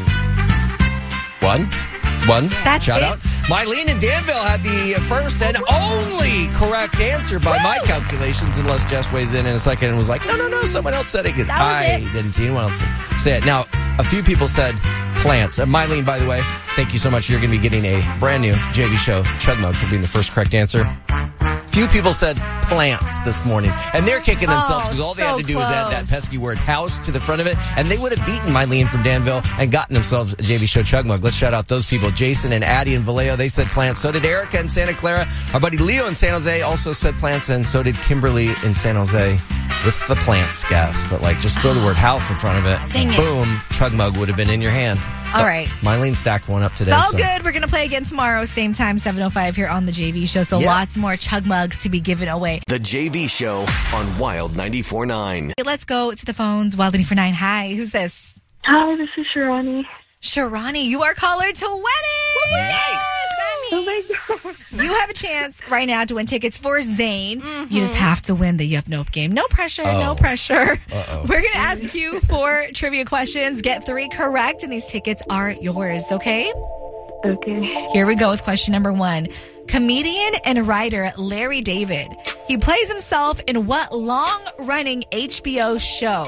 one That's shout it. out. Mylene and Danville had the first and only correct answer by my calculations, unless Jess weighs in a second and was like, no, someone else said it. I didn't see anyone else say it. Now, a few people said plants. Mylene, by the way, thank you so much. You're going to be getting a brand new JV Show Chug Mug for being the first correct answer. Few people said plants this morning, and they're kicking themselves because all they had to do was add that pesky word house to the front of it, and they would have beaten Mylene from Danville and gotten themselves a JV Show Chug Mug. Let's shout out those people. Jason and Addie in Vallejo, they said plants. So did Erica in Santa Clara. Our buddy Leo in San Jose also said plants, and so did Kimberly in San Jose with the plants, guys. But like, just throw the word house in front of it. Dang it. Boom, Chug Mug would have been in your hand. All right. Mylene stacked one up today. So good. We're going to play again tomorrow, same time, 7:05 here on the JV Show. So lots more Chug Mugs to be given away. The JV Show on Wild 94.9. Let's go to the phones. Wild 94.9. Hi, who's this? Hi, this is Sharani. Sharani, you are caller to winning. Nice. Oh my God. You have a chance right now to win tickets for Zane. You just have to win the Yup Nope game. No pressure, no pressure. We're going to ask you 4 trivia questions. Get 3 correct, and these tickets are yours, okay? Okay. Here we go with question number 1. Comedian and writer Larry David. He plays himself in what long-running HBO show?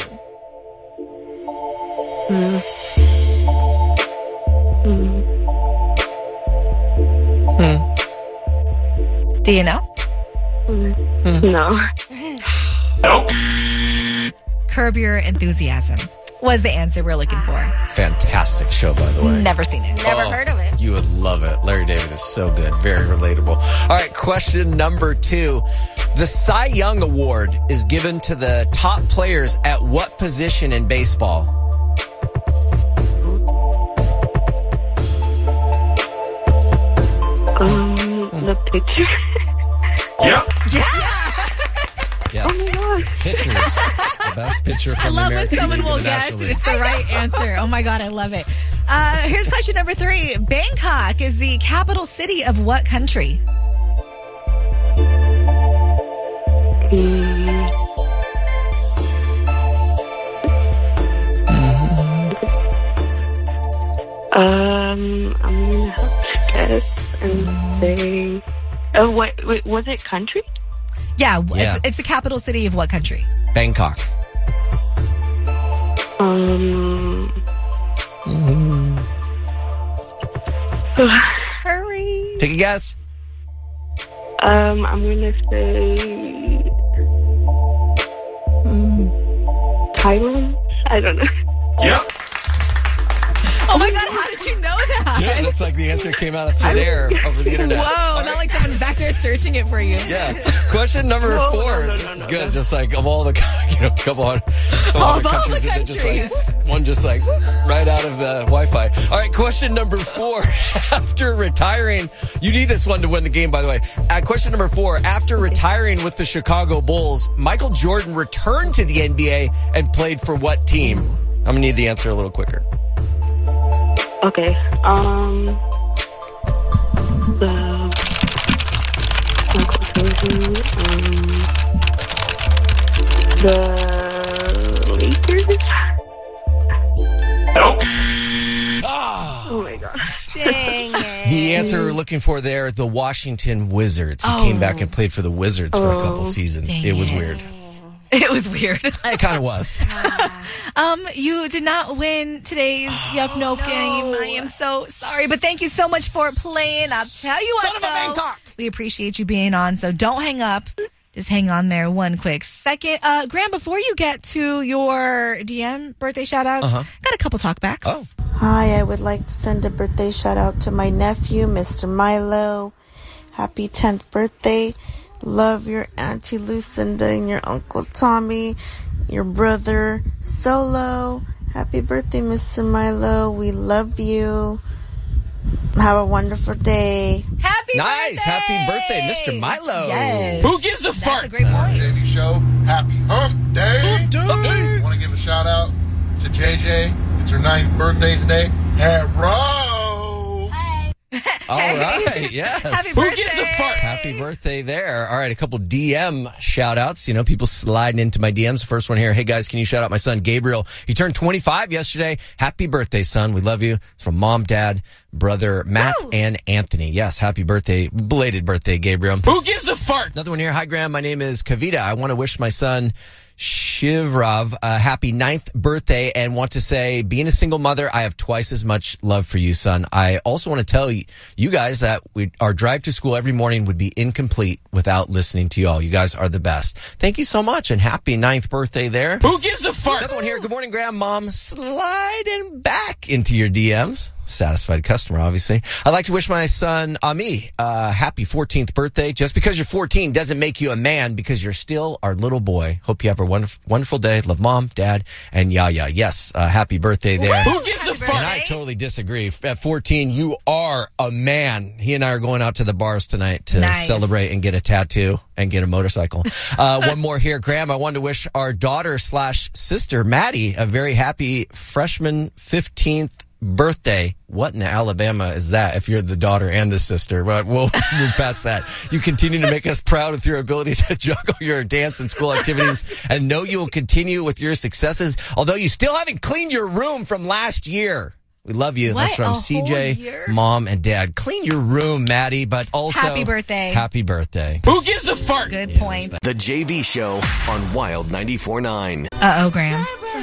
Do you know? No. Nope. Curb Your Enthusiasm was the answer we're looking for. Fantastic show, by the way. Never seen it. Never heard of it. You would love it. Larry David is so good. Very relatable. All right, question number 2. The Cy Young Award is given to the top players at what position in baseball? The pitcher. Yep. Yes. Oh my gosh. Pitchers. The best pitcher I from the love when American someone League will and the guess National League. it's the right answer. Oh my God, I love it. Here's question number 3. Bangkok is the capital city of what country? I'm gonna have to guess and say. Oh, wait, was it country? Yeah, Yeah. It's the capital city of what country? Bangkok. Hurry. Take a guess. I'm gonna say Thailand. I don't know. Yep. Oh my God, how did you know that? Yeah, that's like the answer came out of thin air over the internet. Whoa, not like someone's back there searching it for you. Yeah. Question number 4. This is good. Just like of all the, couple hundred countries, that just like one just like right out of the Wi-Fi. All right. Question number 4. After retiring, you need this one to win the game, by the way. Question number 4. After retiring with the Chicago Bulls, Michael Jordan returned to the NBA and played for what team? I'm gonna need the answer a little quicker. Okay. The Lakers? Nope. Oh my gosh. Dang it. The answer we're looking for there, the Washington Wizards. He came back and played for the Wizards for a couple seasons. It was weird. It was weird. It kind of was. You did not win today's Yup No game. I am so sorry, but thank you so much for playing. I'll tell you what, though, we appreciate you being on, so don't hang up. Just hang on there one quick second. Graham, before you get to your DM birthday shout-outs, got a couple talkbacks. Oh. Hi, I would like to send a birthday shout-out to my nephew, Mr. Milo. Happy 10th birthday. Love your Auntie Lucinda and your Uncle Tommy, your brother Solo. Happy birthday, Mr. Milo. We love you. Have a wonderful day. Happy Nice. Happy birthday, Mr. Milo. Yes. Who gives a That's fart? a great point. JB Show, happy hump day. I want to give a shout out to JJ. It's her 9th birthday today. Hello. All right. Yes. Happy Who birthday. gives a fart? Happy birthday there. All right, a couple DM shout outs. People sliding into my DMs. First one here. Hey guys, can you shout out my son Gabriel? He turned 25 yesterday. Happy birthday, son. We love you. It's from mom, dad, brother Matt, and Anthony. Yes, happy birthday. Belated birthday, Gabriel. Who gives a fart? Another one here. Hi, Graham. My name is Kavita. I want to wish my son Shivrav a happy 9th birthday and want to say, being a single mother, I have twice as much love for you, son. I also want to tell you guys that our drive to school every morning would be incomplete without listening to you all. You guys are the best. Thank you so much and happy 9th birthday there. Who gives a fart? Another one here. Good morning, Graham. Mom, sliding back into your DMs. Satisfied customer, obviously. I'd like to wish my son, Ami, happy 14th birthday. Just because you're 14 doesn't make you a man because you're still our little boy. Hope you have a wonderful day. Love mom, dad, and Yaya. Yes, happy birthday there. Who gives a fart? And I totally disagree. At 14, you are a man. He and I are going out to the bars tonight to celebrate and get a tattoo and get a motorcycle. One more here, Graham. I wanted to wish our daughter/sister, Maddie, a very happy freshman 15th birthday. What in Alabama is that if you're the daughter and the sister? But we'll move past that. You continue to make us proud with your ability to juggle your dance and school activities and know you will continue with your successes, although you still haven't cleaned your room from last year. We love you. What, That's from a whole CJ, year? Mom, and Dad. Clean your room, Maddie, but also... Happy birthday. Happy birthday. Who gives a fart? Good point. The JV Show on Wild 94.9. Uh-oh, Graham.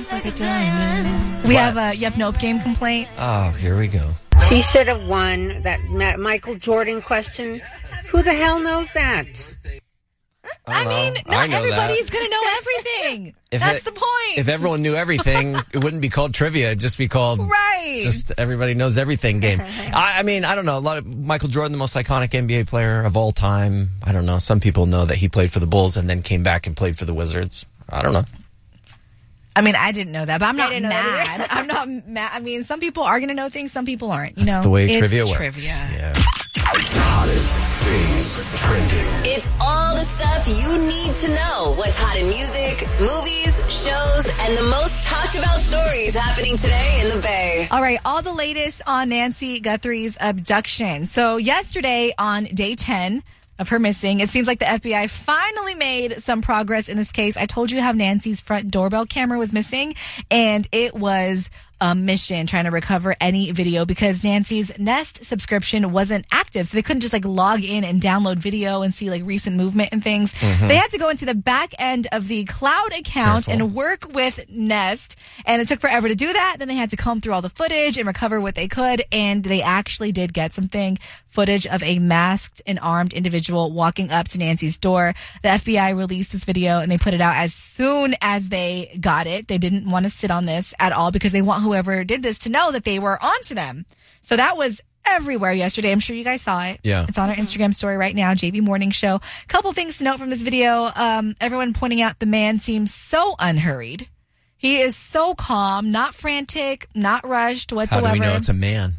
We have a Yep Nope game complaint. Oh, here we go. She should have won that Michael Jordan question. Who the hell knows that? I mean, not everybody's going to know everything. That's the point. If everyone knew everything, it wouldn't be called trivia. It'd just be called just everybody knows everything game. I mean, I don't know. A lot of Michael Jordan, the most iconic NBA player of all time. I don't know. Some people know that he played for the Bulls and then came back and played for the Wizards. I don't know. I mean, I didn't know that, but I'm not mad. I'm not mad. I mean, some people are going to know things, some people aren't. You know, the way it's trivia works. Trivia. Yeah. Hottest things trending. It's all the stuff you need to know. What's hot in music, movies, shows, and the most talked about stories happening today in the Bay. All right, all the latest on Nancy Guthrie's abduction. So yesterday on day 10 of her missing, it seems like the FBI finally made some progress in this case. I told you how Nancy's front doorbell camera was missing, and it was a mission trying to recover any video because Nancy's Nest subscription wasn't active. So they couldn't just like log in and download video and see like recent movement and things. Mhm. They had to go into the back end of the cloud account and work with Nest. And it took forever to do that. Then they had to comb through all the footage and recover what they could. And they actually did get something, footage of a masked and armed individual walking up to Nancy's door. The FBI released this video and they put it out as soon as they got it. They didn't want to sit on this at all because they want whoever did this to know that they were onto them. So that was everywhere yesterday. I'm sure you guys saw it. Yeah. It's on our Instagram story right now, JV Morning Show. Couple things to note from this video. Everyone pointing out the man seems so unhurried. He is so calm, not frantic, not rushed whatsoever. How do we know it's a man?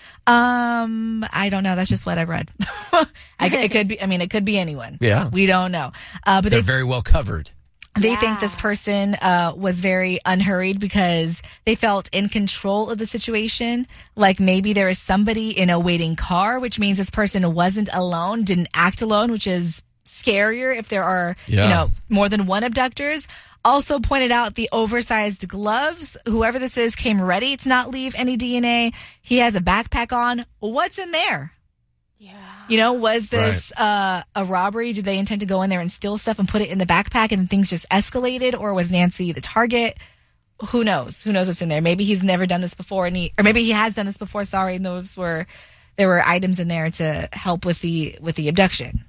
I don't know. That's just what I read. It could be. I mean, it could be anyone. Yeah. We don't know. But They're very well covered. They think this person was very unhurried because they felt in control of the situation. Like maybe there is somebody in a waiting car, which means this person wasn't alone, didn't act alone, which is scarier if there are, more than one abductors. Also pointed out the oversized gloves. Whoever this is came ready to not leave any DNA. He has a backpack on. What's in there? Was this a robbery? Did they intend to go in there and steal stuff and put it in the backpack and things just escalated? Or was Nancy the target? Who knows? Who knows what's in there? Maybe he's never done this before or maybe he has done this before, and there were items in there to help with the abduction.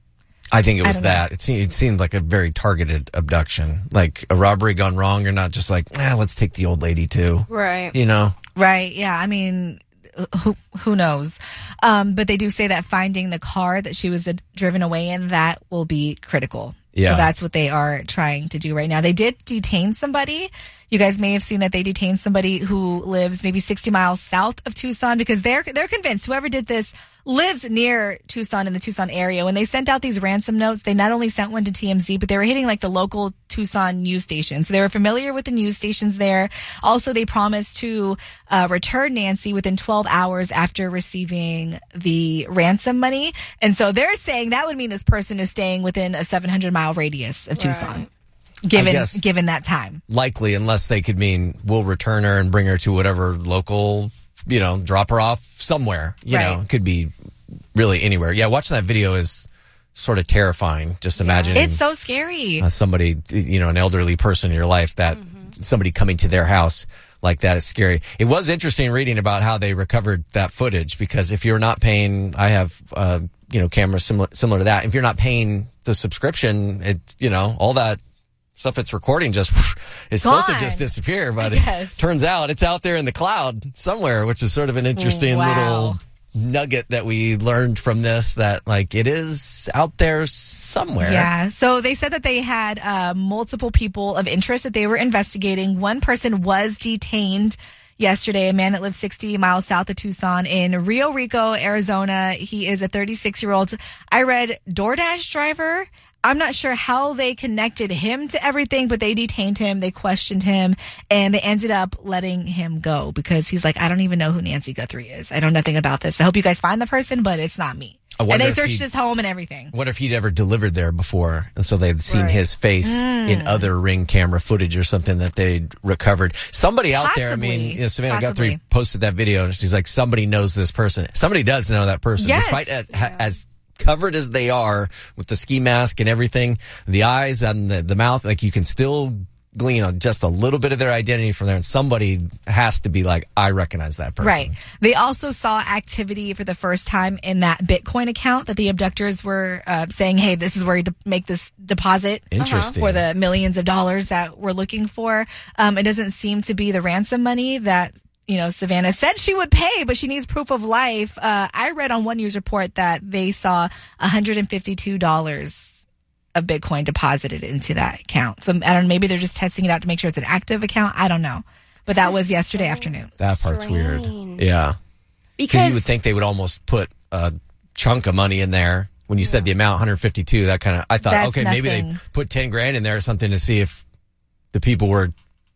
I think it was that. It seemed like a very targeted abduction. Like a robbery gone wrong. You're not just like, let's take the old lady too. Right. Right, yeah. I mean, who knows? But they do say that finding the car that she was driven away in, that will be critical. Yeah. So that's what they are trying to do right now. They did detain somebody. You guys may have seen that they detained somebody who lives maybe 60 miles south of Tucson because they're convinced whoever did this lives near Tucson in the Tucson area. When they sent out these ransom notes, they not only sent one to TMZ, but they were hitting like the local Tucson news station. So they were familiar with the news stations there. Also, they promised to return Nancy within 12 hours after receiving the ransom money. And so they're saying that would mean this person is staying within a 700-mile radius of Tucson. Given that time. Likely, unless they could mean we'll return her and bring her to whatever local, drop her off somewhere. It could be really anywhere. Yeah, watching that video is sort of terrifying. Just imagine. It's so scary. Somebody, an elderly person in your life, that somebody coming to their house like that is scary. It was interesting reading about how they recovered that footage because if you're not paying, I have, cameras similar to that. If you're not paying the subscription, all that stuff it's recording it's supposed to just disappear, but it turns out it's out there in the cloud somewhere, which is sort of an interesting little nugget that we learned from this, that like it is out there somewhere. Yeah. So they said that they had multiple people of interest that they were investigating. One person was detained yesterday, a man that lives 60 miles south of Tucson in Rio Rico, Arizona. He is a 36-year-old. I read DoorDash driver. I'm not sure how they connected him to everything, but they detained him, they questioned him, and they ended up letting him go because he's like, I don't even know who Nancy Guthrie is. I know nothing about this. I hope you guys find the person, but it's not me. And they searched his home and everything. What if he'd ever delivered there before? And so they'd seen his face in other Ring camera footage or something that they'd recovered. Somebody out there, I mean, Savannah Guthrie posted that video and she's like, somebody knows this person. Somebody does know that person. Yes. Despite as covered as they are with the ski mask and everything, the eyes and the mouth, like you can still glean on just a little bit of their identity from there, and somebody has to be like, I recognize that person. Right. They also saw activity for the first time in that Bitcoin account that the abductors were saying, hey, this is where you make this deposit for the millions of dollars that we're looking for. It doesn't seem to be the ransom money that Savannah said she would pay, but she needs proof of life. I read on one news report that they saw $152 of Bitcoin deposited into that account. So I don't know, maybe they're just testing it out to make sure it's an active account. I don't know. But that was yesterday afternoon. That part's weird. Yeah. Because you would think they would almost put a chunk of money in there. When you said the amount, 152, that kind of, I thought, okay, maybe they put 10 grand in there or something to see if the people were,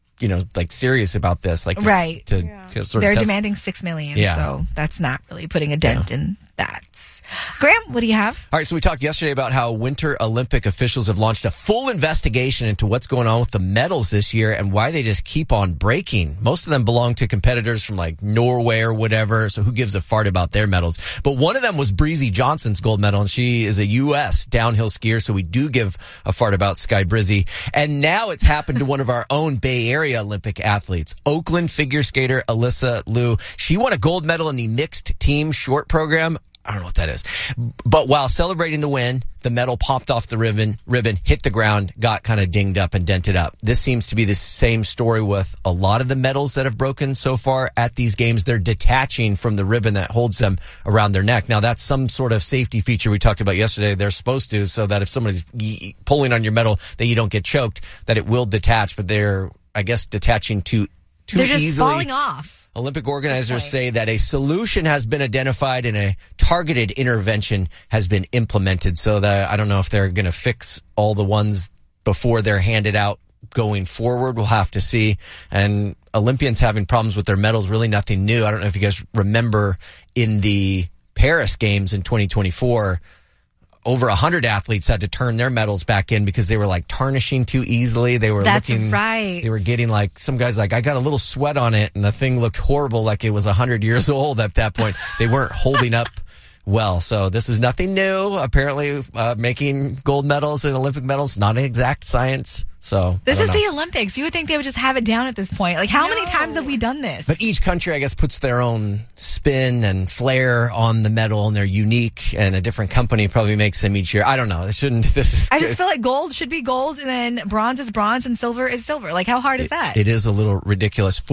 like serious about this. Like, right. They're demanding $6 million. Yeah. So that's not really putting a dent in that. Graham, what do you have? All right, so we talked yesterday about how Winter Olympic officials have launched a full investigation into what's going on with the medals this year and why they just keep on breaking. Most of them belong to competitors from like Norway or whatever, so who gives a fart about their medals? But one of them was Breezy Johnson's gold medal, and she is a U.S. downhill skier, so we do give a fart about Sky Brizzy. And now it's happened to one of our own Bay Area Olympic athletes, Oakland figure skater Alyssa Liu. She won a gold medal in the mixed team short program. I don't know what that is. But while celebrating the win, the medal popped off the ribbon, hit the ground, got kind of dinged up and dented up. This seems to be the same story with a lot of the medals that have broken so far at these games. They're detaching from the ribbon that holds them around their neck. Now, that's some sort of safety feature we talked about yesterday. They're supposed to, so that if somebody's pulling on your medal, that you don't get choked, that it will detach. But they're, I guess, detaching too they're just easily. Falling off. Olympic organizers say that a solution has been identified and a targeted intervention has been implemented. So that I don't know if they're going to fix all the ones before they're handed out going forward. We'll have to see. And Olympians having problems with their medals, really nothing new. I don't know if you guys remember in the Paris Games in 2024, over 100 athletes had to turn their medals back in because they were like tarnishing too easily. They were right. They were getting like, some guys like, I got a little sweat on it and the thing looked horrible, like it was 100 years old at that point. They weren't holding up well. So this is nothing new. Apparently, making gold medals and Olympic medals, not an exact science. So this is the Olympics. You would think they would just have it down at this point. Like, how many times have we done this? But each country, I guess, puts their own spin and flair on the medal, and they're unique. And a different company probably makes them each year. I don't know. It shouldn't. This is. I just feel like gold should be gold, and then bronze is bronze, and silver is silver. Like, how hard is that? It is a little ridiculous.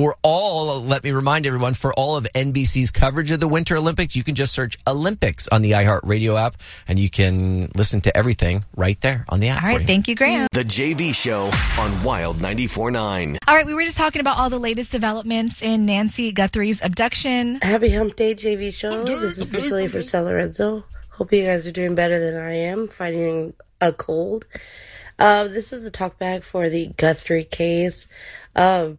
Let me remind everyone, for all of NBC's coverage of the Winter Olympics, you can just search Olympics on the iHeartRadio app, and you can listen to everything right there on the app. All right, thank you, Graham. The JV Show on Wild 94.9. All right, we were just talking about all the latest developments in Nancy Guthrie's abduction. Happy Hump Day, JV Show. This is Priscilla from San Lorenzo. Hope you guys are doing better than I am, fighting a cold. This is the talkback for the Guthrie case. I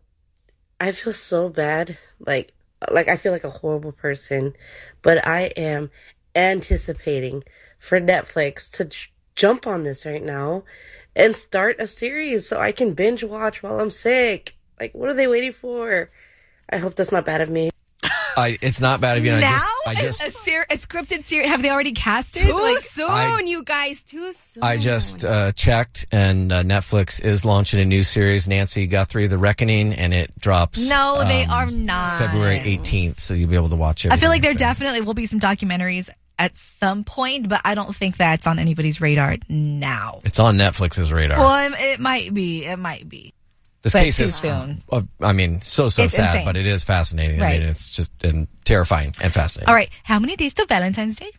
feel so bad. Like I feel like a horrible person, but I am anticipating for Netflix to jump on this right now and start a series so I can binge watch while I'm sick. Like, what are they waiting for? I hope that's not bad of me. It's not bad of you. Now, a scripted series. Have they already cast it? Too soon, you guys. Too soon. I just checked, and Netflix is launching a new series, Nancy Guthrie, The Reckoning, and it drops. No, they are not. February 18th, so you'll be able to watch it. I feel like there definitely will be some documentaries at some point, but I don't think that's on anybody's radar now. It's on Netflix's radar. Well, it might be. It might be. This case is, so sad, insane. but it is fascinating. Right. I mean, it's just terrifying and fascinating. All right. How many days till Valentine's Day?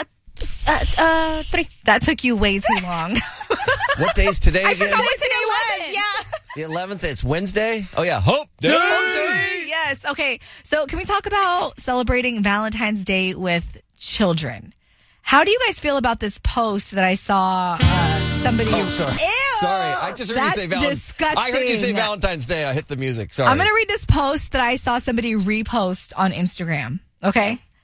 3. That took you way too long. What day is today again? I forgot what today was. Yeah. The 11th. It's Wednesday. Oh, yeah. Hope Day. Yes. Okay. So can we talk about celebrating Valentine's Day with children? How do you guys feel about this post that I saw somebody... Oh, sorry. Ew! Sorry. I just heard you say Valentine's Day. Disgusting. I heard you say Valentine's Day. I hit the music. Sorry. I'm going to read this post that I saw somebody repost on Instagram. Okay? Mm-hmm.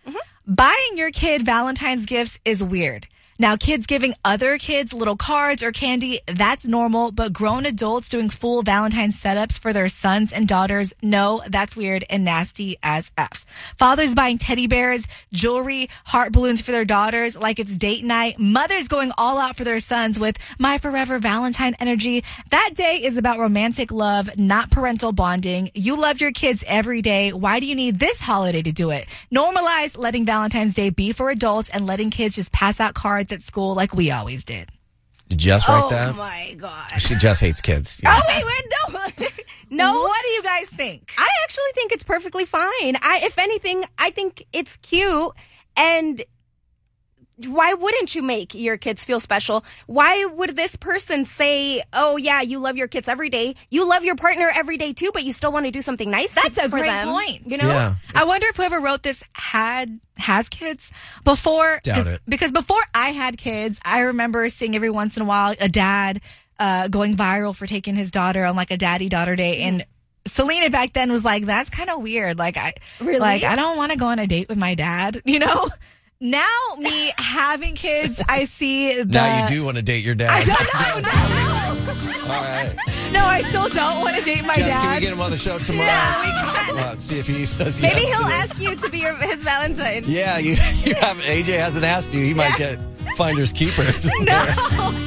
Buying your kid Valentine's gifts is weird. Now, kids giving other kids little cards or candy, that's normal, but grown adults doing full Valentine's setups for their sons and daughters, no, that's weird and nasty as F. Fathers buying teddy bears, jewelry, heart balloons for their daughters like it's date night. Mothers going all out for their sons with my forever Valentine energy. That day is about romantic love, not parental bonding. You love your kids every day. Why do you need this holiday to do it? Normalize letting Valentine's Day be for adults and letting kids just pass out cards at school like we always did. Did Jess write that? Oh my God. She just hates kids. Yeah. Oh, wait, no. No. What do you guys think? I actually think it's perfectly fine. If anything, I think it's cute. And why wouldn't you make your kids feel special? Why would this person say, oh, yeah, you love your kids every day. You love your partner every day, too, but you still want to do something nice That's a for great them, point. You know? Yeah. I wonder if whoever wrote this has kids before. Doubt it. Because before I had kids, I remember seeing every once in a while a dad going viral for taking his daughter on like a daddy-daughter day. And Selena back then was like, that's kind of weird. Like, I don't want to go on a date with my dad, you know? Now, me having kids, I see the... Now you do want to date your dad. I don't know. All right. No, I still don't want to date my Jess, dad. can we get him on the show tomorrow? No, we can't. Let's see if he says Maybe yes he'll to this. ask you to be his Valentine. Yeah, you have. AJ hasn't asked you. He might get finders keepers. No.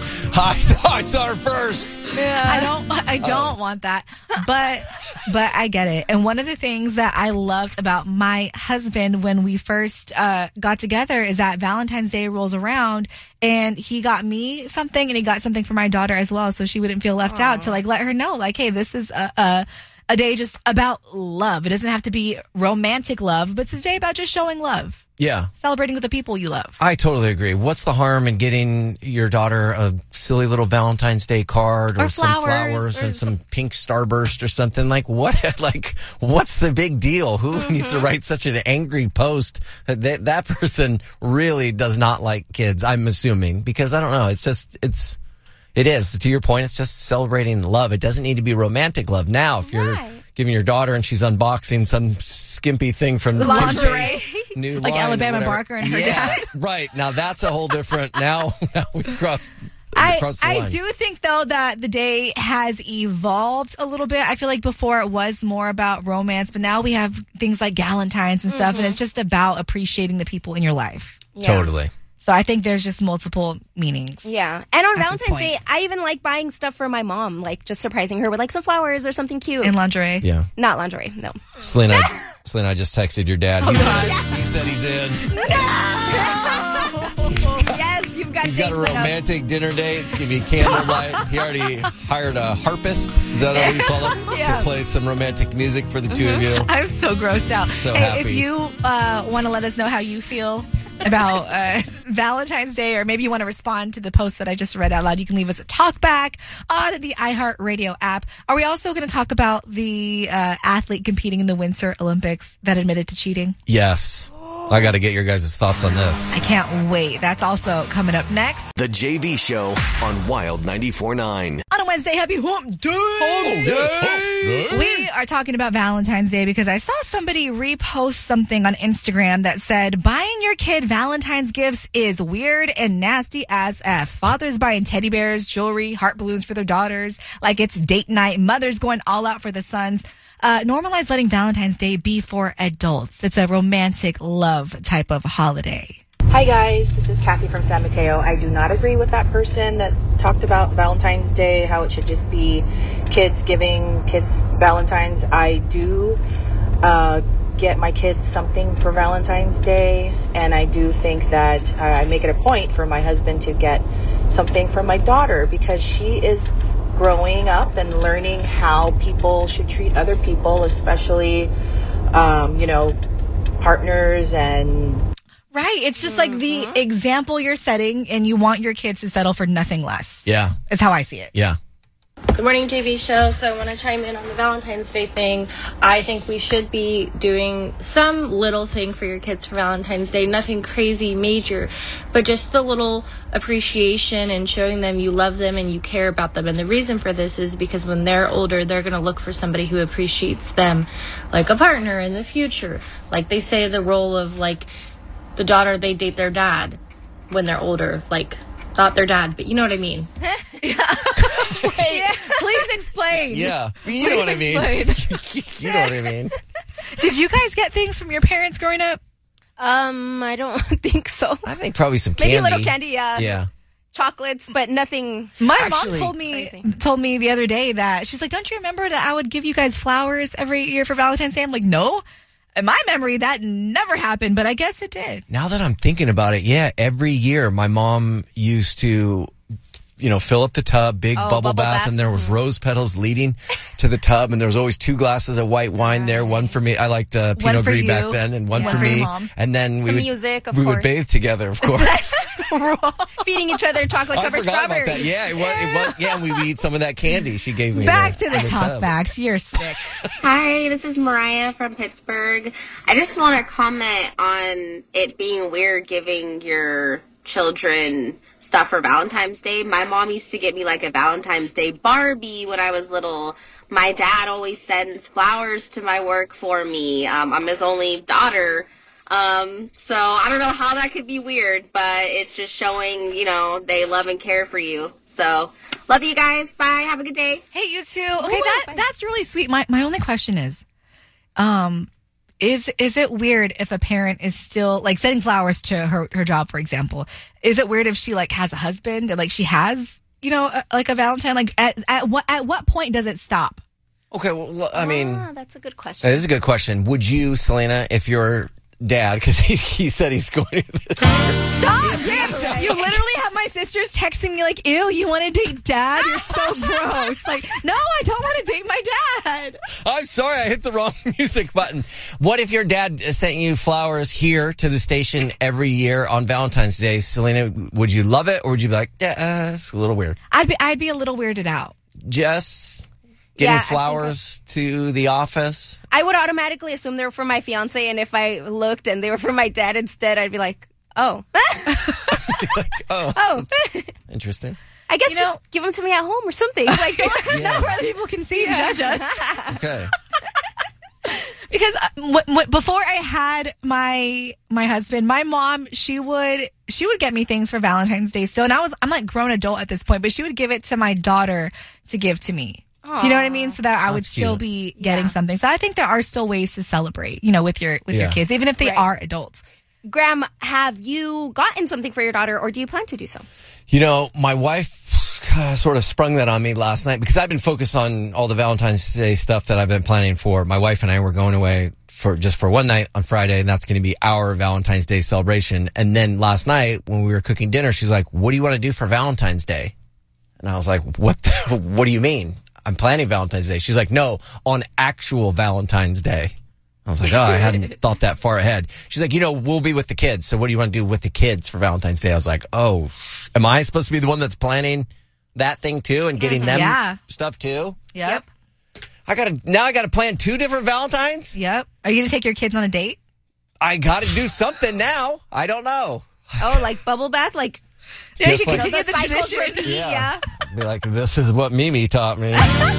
I saw her first. Yeah. I don't want that. But I get it. And one of the things that I loved about my husband when we first got together is that Valentine's Day rolls around and he got me something and he got something for my daughter as well, so she wouldn't feel left out, to like let her know like, hey, this is a day just about love. It doesn't have to be romantic love, but it's a day about just showing love. Yeah. Celebrating with the people you love. I totally agree. What's the harm in getting your daughter a silly little Valentine's Day card or some flowers and some pink starburst or something? Like what? Like what's the big deal? Who needs to write such an angry post? That person really does not like kids, I'm assuming, because I don't know. It is. To your point, it's just celebrating love. It doesn't need to be romantic love. Now, if you're giving your daughter and she's unboxing some skimpy thing from lingerie, new like line, Alabama whatever. Barker and her dad. Right. Now that's a whole different. Now we crossed the I line. do think though that the day has evolved a little bit. I feel like before it was more about romance, but now we have things like Galentine's and stuff, and it's just about appreciating the people in your life. Yeah. Totally. So I think there's just multiple meanings. Yeah. And on at Valentine's this point. Day, I even like buying stuff for my mom, like just surprising her with like some flowers or something cute. And lingerie. Yeah. Not lingerie, no. Selena, I just texted your dad. He said he's in. Yes, you've got He's got a romantic dinner date. It's going to be candlelight. He already hired a harpist. Is that what you call him? Yeah. To play some romantic music for the two of you. I'm so grossed out. So Hey, happy. if you want to let us know how you feel about Valentine's Day, or maybe you want to respond to the post that I just read out loud, you can leave us a talkback on the iHeartRadio app. Are we also going to talk about the athlete competing in the Winter Olympics that admitted to cheating? Yes. I got to get your guys' thoughts on this. I can't wait. That's also coming up next. The JV Show on Wild 94.9. On a Wednesday, happy hump day! We are talking about Valentine's Day because I saw somebody repost something on Instagram that said, buying your kid Valentine's gifts is weird and nasty as F. Fathers buying teddy bears, jewelry, heart balloons for their daughters like it's date night. Mothers going all out for the sons. Normalize letting Valentine's Day be for adults. It's a romantic love type of holiday. Hi guys, this is Kathy from San Mateo. I do not agree with that person that talked about Valentine's Day, how it should just be kids giving kids Valentine's. I do get my kids something for Valentine's Day, and I do think that I make it a point for my husband to get something for my daughter because she is growing up and learning how people should treat other people, especially, partners and... Right. It's just like the example you're setting, and you want your kids to settle for nothing less. Yeah. Is how I see it. Yeah. Good Good morning, JV show. So I want to chime in on the Valentine's Day thing. I think we should be doing some little thing for your kids for Valentine's Day. Nothing crazy, major, but just the little appreciation and showing them you love them and you care about them. And the reason for this is because when they're older, they're going to look for somebody who appreciates them, like a partner in the future. Like they say the role of like the daughter, they date their dad when they're older, like not their dad, but you know what I mean. Wait, please explain. Yeah, you know what I mean. You know what I mean. Did you guys get things from your parents growing up? I don't think so. I think probably some candy. Maybe a little candy, Yeah. Chocolates, but nothing. My mom told me the other day that she's like, "Don't you remember that I would give you guys flowers every year for Valentine's Day?" I'm like, "No." In my memory, that never happened, but I guess it did. Now that I'm thinking about it, yeah, every year my mom used to, fill up the tub, big bubble bath, and there was rose petals leading to the tub, and there was always 2 glasses of white wine there, one for me. I liked Pinot Gris back then, and one for me. Mom. And then we would would bathe together, of course. Feeding each other chocolate-covered strawberries. About that. Yeah, it was. Yeah, and we would eat some of that candy she gave me. Back to the talkbacks. You're sick. Hi, this is Mariah from Pittsburgh. I just want to comment on it being weird giving your children stuff for Valentine's Day. My mom used to get me like a Valentine's Day Barbie when I was little. My dad always sends flowers to my work for me. I'm his only daughter. So I don't know how that could be weird, but it's just showing, they love and care for you. So love you guys. Bye. Have a good day. Hey, you too. Okay, that's really sweet. My only question is it weird if a parent is still like sending flowers to her job, for example? Is it weird if she like has a husband and like she has, like a Valentine? Like at what point does it stop? Okay, well, I mean, that's a good question. That is a good question. Would you, Selena, if your dad, because he said he's going to this. Stop! You literally have my sisters texting me like, "Ew, you want to date dad? You're so gross." Like, no, I don't want to date my dad. I'm sorry, I hit the wrong music button. What if your dad sent you flowers here to the station every year on Valentine's Day? Selena, would you love it, or would you be like, yeah, it's a little weird? I'd be a little weirded out. Jess? Getting flowers to the office? I would automatically assume they were for my fiance, and if I looked and they were for my dad instead, I'd be like, oh. Oh. Interesting. I guess just give them to me at home or something. Like, not where other people can see and judge us. Okay. Because before I had my husband, my mom, she would get me things for Valentine's Day still. And I'm like grown adult at this point, but she would give it to my daughter to give to me. Aww. Do you know what I mean? So that I would still be getting something. So I think there are still ways to celebrate, with your kids, even if they are adults. Graham, have you gotten something for your daughter, or do you plan to do so? My wife sort of sprung that on me last night because I've been focused on all the Valentine's Day stuff that I've been planning for. My wife and I were going away for one night on Friday, and that's going to be our Valentine's Day celebration. And then last night when we were cooking dinner, she's like, "What do you want to do for Valentine's Day?" And I was like, what do you mean? I'm planning Valentine's Day. She's like, "No, on actual Valentine's Day." I was like, I hadn't thought that far ahead. She's like, we'll be with the kids. So what do you want to do with the kids for Valentine's Day? I was like, oh, am I supposed to be the one that's planning that thing too and getting them stuff too? Yep. I got to plan 2 different Valentines? Yep. Are you going to take your kids on a date? I got to do something now. I don't know. Oh, like bubble bath? Like, you should continue the tradition. Yeah. Be like, this is what Mimi taught me.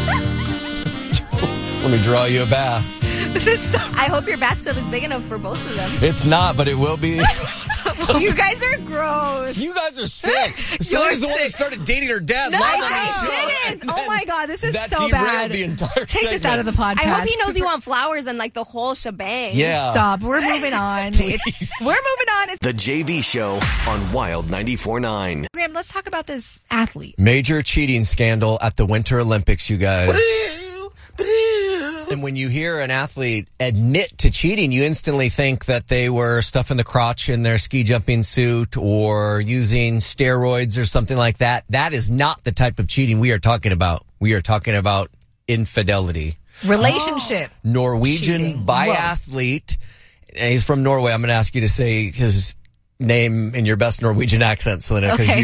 Let me draw you a bath. This is so... I hope your bathtub is big enough for both of them. It's not, but it will be. You guys are gross. You guys are sick. Selena's the one that started dating her dad. No, I didn't. Oh my God, this is so bad. The entire Take this out of the podcast. I hope he knows you want flowers and like the whole shebang. Yeah. Stop. We're moving on. We're moving on. The JV Show on Wild 94.9. Graham, let's talk about this athlete. Major cheating scandal at the Winter Olympics, you guys. And when you hear an athlete admit to cheating, you instantly think that they were stuffing the crotch in their ski jumping suit or using steroids or something like that. That is not the type of cheating we are talking about. We are talking about infidelity. Relationship. Norwegian cheating. biathlete. He's from Norway. I'm going to ask you to say his name in your best Norwegian accent, Selena, because you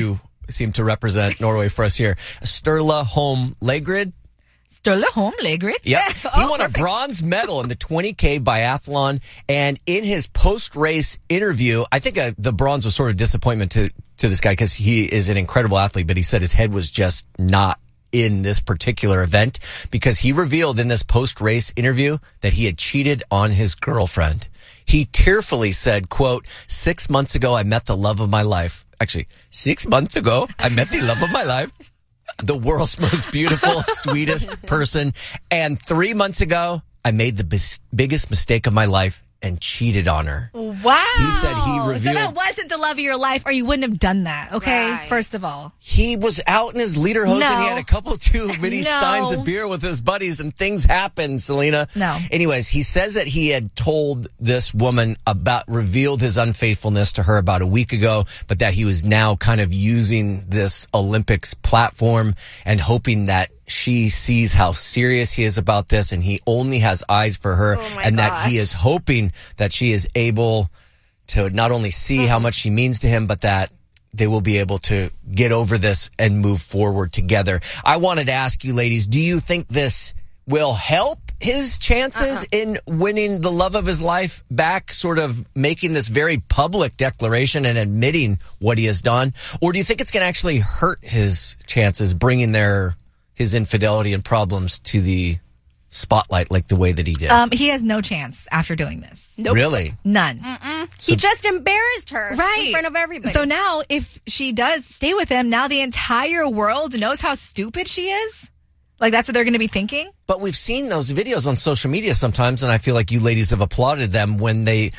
seem to represent Norway for us here. Sturla Holm Legrid. Sturla Holm Legrid? Yep. He won a bronze medal in the 20K biathlon. And in his post-race interview, I think the bronze was sort of disappointment to this guy because he is an incredible athlete, but he said his head was just not in this particular event because he revealed in this post-race interview that he had cheated on his girlfriend. He tearfully said, quote, 6 months ago, I met the love of my life. Actually, 6 months ago, I met the love of my life. The world's most beautiful, sweetest person. And 3 months ago, I made the biggest mistake of my life and cheated on her. Wow. He said he revealed... So that wasn't the love of your life, or you wouldn't have done that, okay? Right. First of all. He was out in his lederhosen. No. He had a couple too many No. steins of beer with his buddies, and things happened, Selena. No. Anyways, he says that he had told this woman revealed his unfaithfulness to her about a week ago, but that he was now kind of using this Olympics platform and hoping that she sees how serious he is about this, and he only has eyes for her, and that he is hoping that she is able to not only see how much she means to him, but that they will be able to get over this and move forward together. I wanted to ask you, ladies, do you think this will help his chances in winning the love of his life back, sort of making this very public declaration and admitting what he has done? Or do you think it's going to actually hurt his chances, bringing his infidelity and problems to the spotlight like the way that he did? He has no chance after doing this. Nope. Really? None. He just embarrassed her in front of everybody. So now if she does stay with him, now the entire world knows how stupid she is? Like that's what they're going to be thinking? But we've seen those videos on social media sometimes, and I feel like you ladies have applauded them when the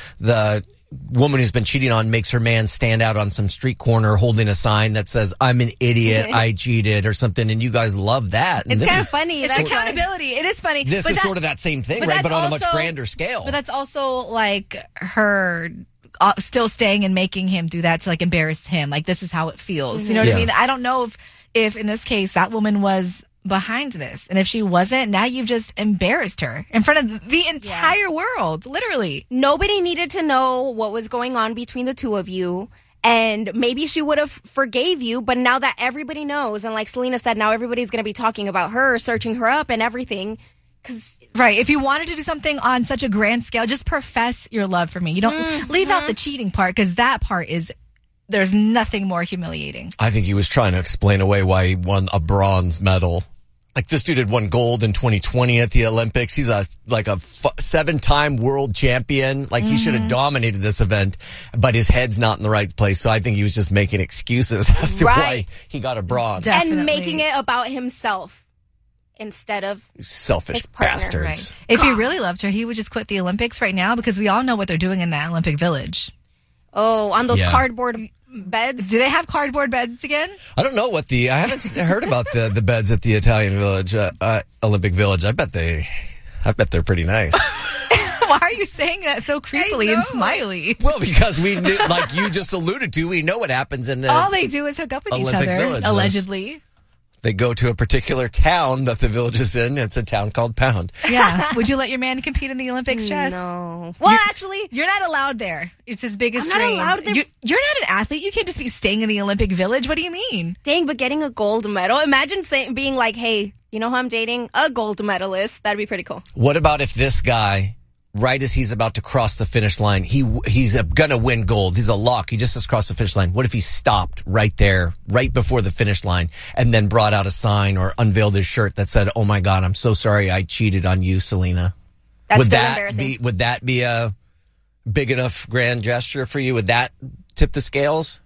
woman who's been cheating on makes her man stand out on some street corner holding a sign that says, I'm an idiot, I cheated, or something, and you guys love that. And It's kind of funny. It's accountability. It is funny. This is sort of that same thing, right? But on a much grander scale. But that's also like her still staying and making him do that to like embarrass him. Like this is how it feels. You know what I mean? I don't know if in this case that woman was behind this, and if she wasn't, now you've just embarrassed her in front of the entire world, literally. Nobody needed to know what was going on between the two of you, and maybe she would have forgave you, but now that everybody knows, and like Selena said, now everybody's going to be talking about her, searching her up and everything. Right, if you wanted to do something on such a grand scale, just profess your love for me. You don't leave out the cheating part, because that part is, there's nothing more humiliating. I think he was trying to explain away why he won a bronze medal. Like this dude had won gold in 2020 at the Olympics. He's a 7-time world champion. Like he should have dominated this event, but his head's not in the right place. So I think he was just making excuses as to why he got a bronze. And making it about himself instead of selfish his partner. bastards. Right. If he really loved her, he would just quit the Olympics right now, because we all know what they're doing in that Olympic Village. Oh, on those cardboard beds? Do they have cardboard beds again? I don't know I haven't heard about the beds at the Italian Village, Olympic Village. I bet they're pretty nice. Why are you saying that so creepily and smiley? Well, because we knew, like you just alluded to, we know what happens in the all they do is hook up with Olympic each other, Village. allegedly. They go to a particular town that the village is in. It's a town called Pound. Yeah. Would you let your man compete in the Olympics, Jess? No. Well, actually, you're not allowed there. It's his biggest I'm not dream. allowed there. You're not an athlete. You can't just be staying in the Olympic Village. What do you mean? Dang, but getting a gold medal. Imagine being like, hey, you know who I'm dating? A gold medalist. That'd be pretty cool. What about if this guy, right as he's about to cross the finish line, he's going to win gold. He's a lock. He just has crossed the finish line. What if he stopped right there, right before the finish line, and then brought out a sign or unveiled his shirt that said, "Oh my God, I'm so sorry I cheated on you, Selena." That's still embarrassing. Would that be a big enough grand gesture for you? Would that tip the scales?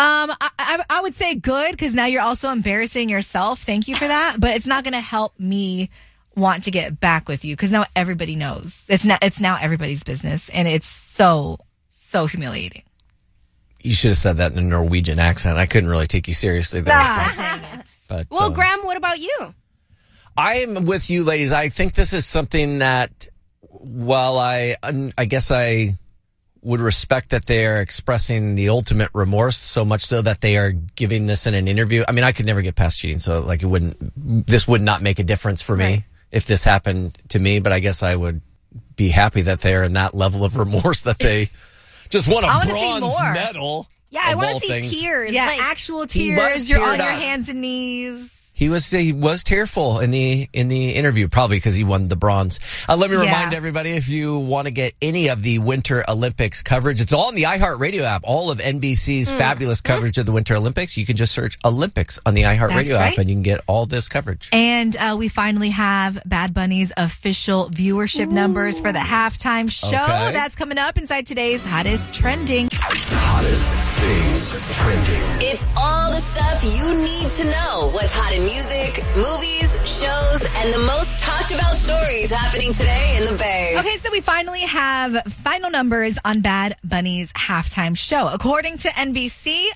I would say good, because now you're also embarrassing yourself. Thank you for that. But it's not going to help me want to get back with you, because now everybody knows. It's now everybody's business, and it's so humiliating. You should have said that in a Norwegian accent. I couldn't really take you seriously there. Dang it. But, well, Graham, what about you? I am with you, ladies. I think this is something that, while I guess I would respect that they are expressing the ultimate remorse, so much so that they are giving this in an interview. I mean, I could never get past cheating, so like this would not make a difference for me if this happened to me, but I guess I would be happy that they're in that level of remorse that they just won a bronze medal. Yeah, I of want all to see things. tears. Yeah, like, actual He tears. was You're on teared your up. hands and knees. He was tearful in the interview, probably because he won the bronze. Let me remind everybody, if you want to get any of the Winter Olympics coverage, it's all in the iHeartRadio app. All of NBC's fabulous coverage of the Winter Olympics. You can just search Olympics on the iHeartRadio That's right. app, and you can get all this coverage. And we finally have Bad Bunny's official viewership numbers for the halftime show. Okay. That's coming up inside today's Hottest Trending. Hottest things trending. It's all the stuff you need to know. What's hot in music, movies, shows, and the most talked about stories happening today in the Bay. Okay, so we finally have final numbers on Bad Bunny's halftime show. According to NBC,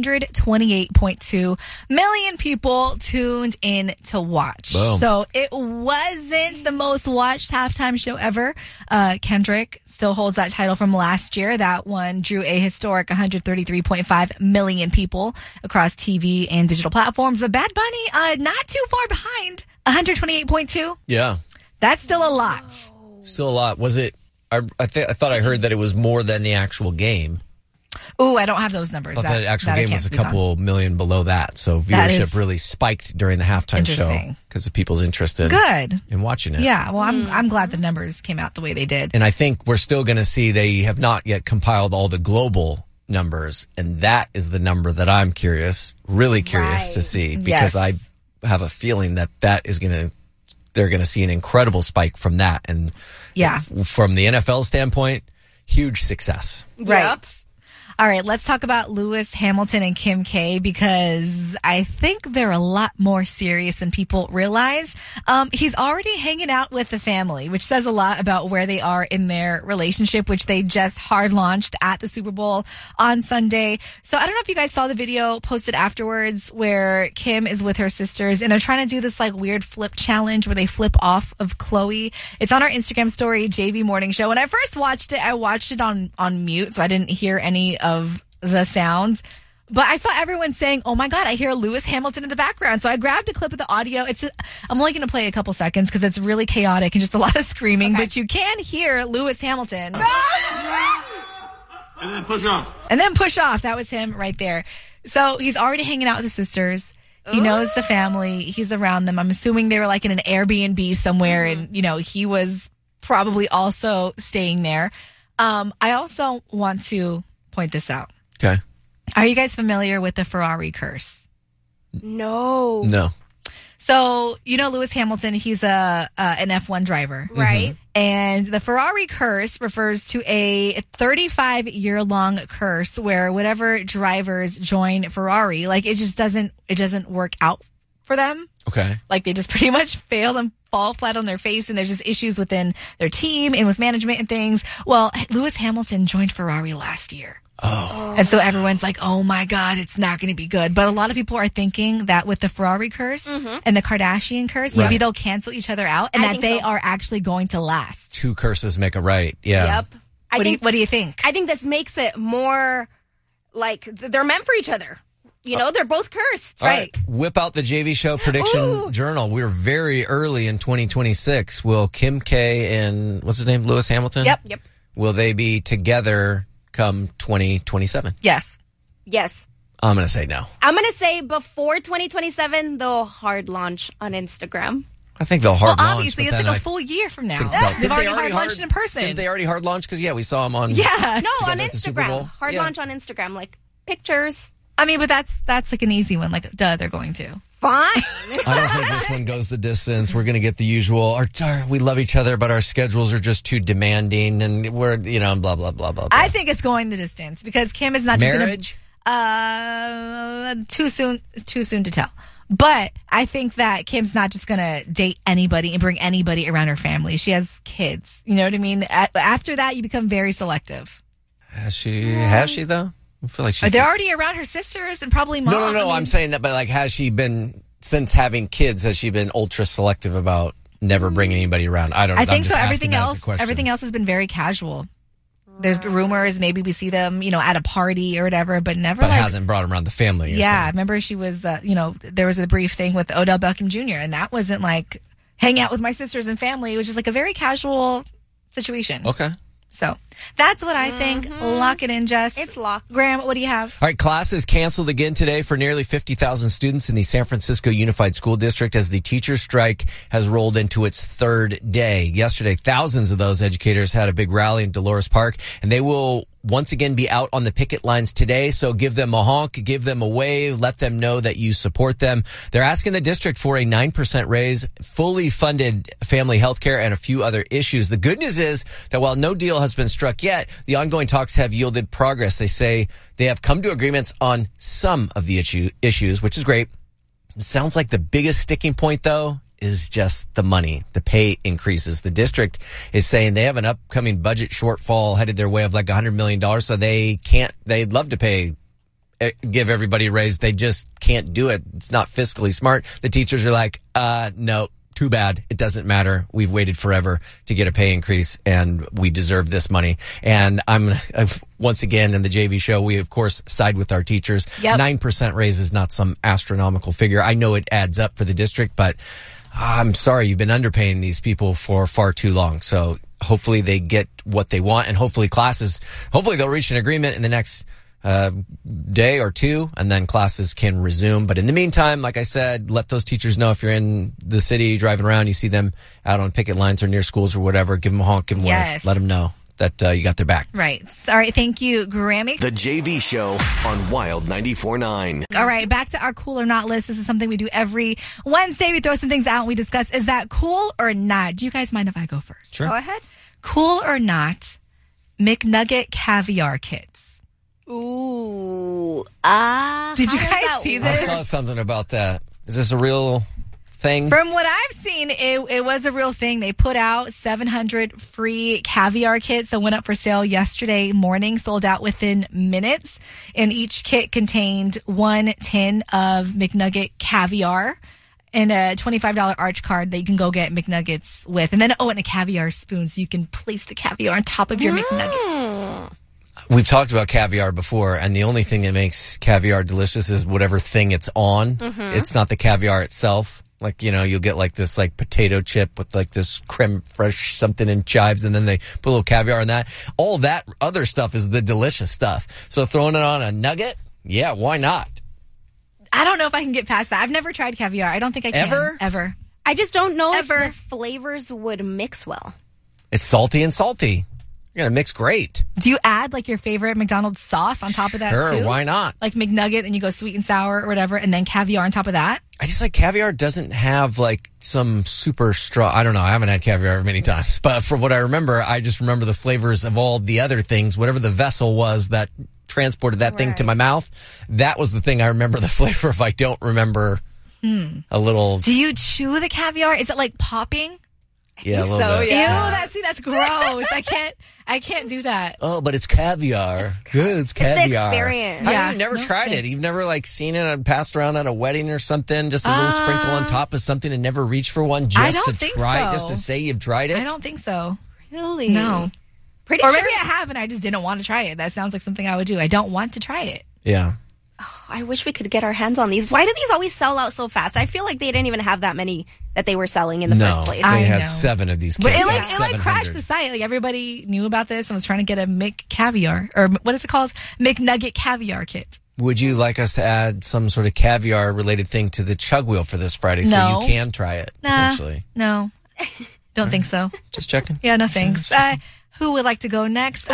128.2 million people tuned in to watch. Boom. So it wasn't the most watched halftime show ever. Kendrick still holds that title from last year. That one drew a historic 133.5 million people across TV and digital platforms. But Bad Bunny, not too far behind, 128.2. Yeah. That's still a lot. Still a lot. Was it? I thought I heard that it was more than the actual game. Ooh, I don't have those numbers. I thought the actual that I game can't was a speak on. couple million below that. So That viewership is really spiked during the halftime show interesting. because of people's interest in watching it. Yeah, well, I'm glad the numbers came out the way they did. And I think we're still going to see they have not yet compiled all the global numbers. And that is the number that I'm really curious to see, because I have a feeling that is they're going to see an incredible spike from that. And from the NFL standpoint, huge success. Right. All right, let's talk about Lewis Hamilton and Kim K, because I think they're a lot more serious than people realize. He's already hanging out with the family, which says a lot about where they are in their relationship, which they just hard launched at the Super Bowl on Sunday. So I don't know if you guys saw the video posted afterwards where Kim is with her sisters and they're trying to do this like weird flip challenge where they flip off of Chloe. It's on our Instagram story, JB Morning Show. When I first watched it, I watched it on mute, so I didn't hear any of the sounds. But I saw everyone saying, "Oh my God, I hear Lewis Hamilton in the background." So I grabbed a clip of the audio. I'm only going to play a couple seconds because it's really chaotic and just a lot of screaming. But you can hear Lewis Hamilton. And then push off. And then push off. That was him right there. So he's already hanging out with his sisters. He knows the family. He's around them. I'm assuming they were like in an Airbnb somewhere, and he was probably also staying there. I also want to point this out. Okay. Are you guys familiar with the Ferrari curse? No. So, Lewis Hamilton, he's an F1 driver. Right. And the Ferrari curse refers to a 35-year-long curse where whatever drivers join Ferrari, like it doesn't work out for them. Okay. Like they just pretty much fail and fall flat on their face, and there's just issues within their team and with management and things. Well, Lewis Hamilton joined Ferrari last year. Oh. And so everyone's like, oh my God, it's not going to be good. But a lot of people are thinking that with the Ferrari curse and the Kardashian curse, maybe they'll cancel each other out and that they are actually going to last. Two curses make a right. Yeah. Yep. What do you think? I think this makes it more like they're meant for each other. They're both cursed. All right. Whip out the JV Show prediction journal. We're very early in 2026. Will Kim K and what's his name? Lewis Hamilton? Yep. Will they be together come 2027? Yes. I'm going to say no. I'm going to say before 2027, they'll hard launch on Instagram. I think they'll hard launch. Obviously, it's like a full year from now. Did They've already hard launched in person. Didn't they already hard launch? Because, we saw them on... on Instagram. Hard Yeah. launch on Instagram, like pictures. I mean, but that's like an easy one. Like, they're going to. Fine. I don't think this one goes the distance. We're going to get the usual, we love each other, but our schedules are just too demanding, and we're, blah, blah, blah, blah, blah. I think it's going the distance because Kim is not marriage. Too soon to tell. But I think that Kim's not just going to date anybody and bring anybody around her family. She has kids. You know what I mean? After that, you become very selective. Has she though? I feel like she's... They're already around her sisters and probably mom. No. I mean, I'm saying that, but like, has she been, since having kids, has she been ultra selective about never bringing anybody around? I don't know. I think so. Everything Everything else has been very casual. There's rumors, maybe we see them, at a party or whatever, but never. But hasn't brought them around the family. Yeah, I remember she was, there was a brief thing with Odell Beckham Jr., and that wasn't like hang out with my sisters and family. It was just like a very casual situation. Okay. So that's what I think. Lock it in, Jess. It's locked. Graham, what do you have? All right, classes canceled again today for nearly 50,000 students in the San Francisco Unified School District as the teacher strike has rolled into its third day. Yesterday, thousands of those educators had a big rally in Dolores Park, and they will once again be out on the picket lines today. So give them a honk, give them a wave, let them know that you support them. They're asking the district for a 9% raise, fully funded family health care, and a few other issues. The good news is that while no deal has been struck yet, the ongoing talks have yielded progress. They say they have come to agreements on some of the issues, which is great. It sounds like the biggest sticking point, though, is just the money, the pay increases. The district is saying they have an upcoming budget shortfall headed their way of like $100 million. So they'd love to give everybody a raise. They just can't do it. It's not fiscally smart. The teachers are like, no, too bad. It doesn't matter. We've waited forever to get a pay increase and we deserve this money. And once again, in the JV show, we of course side with our teachers. Yep. 9% raise is not some astronomical figure. I know it adds up for the district, but I'm sorry, you've been underpaying these people for far too long. So hopefully they get what they want, and hopefully they'll reach an agreement in the next day or two, and then classes can resume. But in the meantime, like I said, let those teachers know if you're in the city driving around, you see them out on picket lines or near schools or whatever, give them a honk, give them a wave, let them know that you got their back. Right. All right. Thank you, Grammy. The JV Show on Wild 94.9. All right. Back to our cool or not list. This is something we do every Wednesday. We throw some things out and we discuss, is that cool or not? Do you guys mind if I go first? Sure. Go ahead. Cool or not, McNugget caviar kits. Ooh. Did you guys see this? I saw something about that. Is this a real thing? From what I've seen, it was a real thing. They put out 700 free caviar kits that went up for sale yesterday morning, sold out within minutes. And each kit contained 1 tin of McNugget caviar and a $25 arch card that you can go get McNuggets with. And then, and a caviar spoon so you can place the caviar on top of your McNuggets. We've talked about caviar before, and the only thing that makes caviar delicious is whatever thing it's on. It's not the caviar itself. Like, you'll get like this like potato chip with like this creme fraiche something in chives, and then they put a little caviar in that. All that other stuff is the delicious stuff. So throwing it on a nugget, yeah, why not? I don't know if I can get past that. I've never tried caviar. I don't think I can. Ever. I just don't know if the flavors would mix well. It's salty and salty. You're going to mix great. Do you add like your favorite McDonald's sauce on top of that too? Sure, why not? Like McNugget, and you go sweet and sour or whatever, and then caviar on top of that? I just like caviar doesn't have like some super strong, I don't know, I haven't had caviar many times, but from what I remember, I just remember the flavors of all the other things, whatever the vessel was that transported that thing to my mouth. That was the thing I remember the flavor of. I don't remember a little. Do you chew the caviar? Is it like popping? Yeah, a little bit. Yeah. Ew, that's gross. I can't do that. Oh, but it's caviar. Good, it's caviar. It's the experience. You've never tried it. You've never like seen it and passed around at a wedding or something, just a little sprinkle on top of something and never reached for one just to try, just to say you've tried it? I don't think so. Really? No. Pretty or sure. Maybe I have and I just didn't want to try it. That sounds like something I would do. I don't want to try it. Yeah. Oh, I wish we could get our hands on these. Why do these always sell out so fast? I feel like they didn't even have that many that they were selling in the first place. They had 7 of these kits. But it crashed the site. Like everybody knew about this and was trying to get a McCaviar, or what is it called? McNugget caviar kit. Would you like us to add some sort of caviar related thing to the chug wheel for this Friday so you can try it potentially? No. Don't think so. Just checking. Yeah, no thanks. Who would like to go next?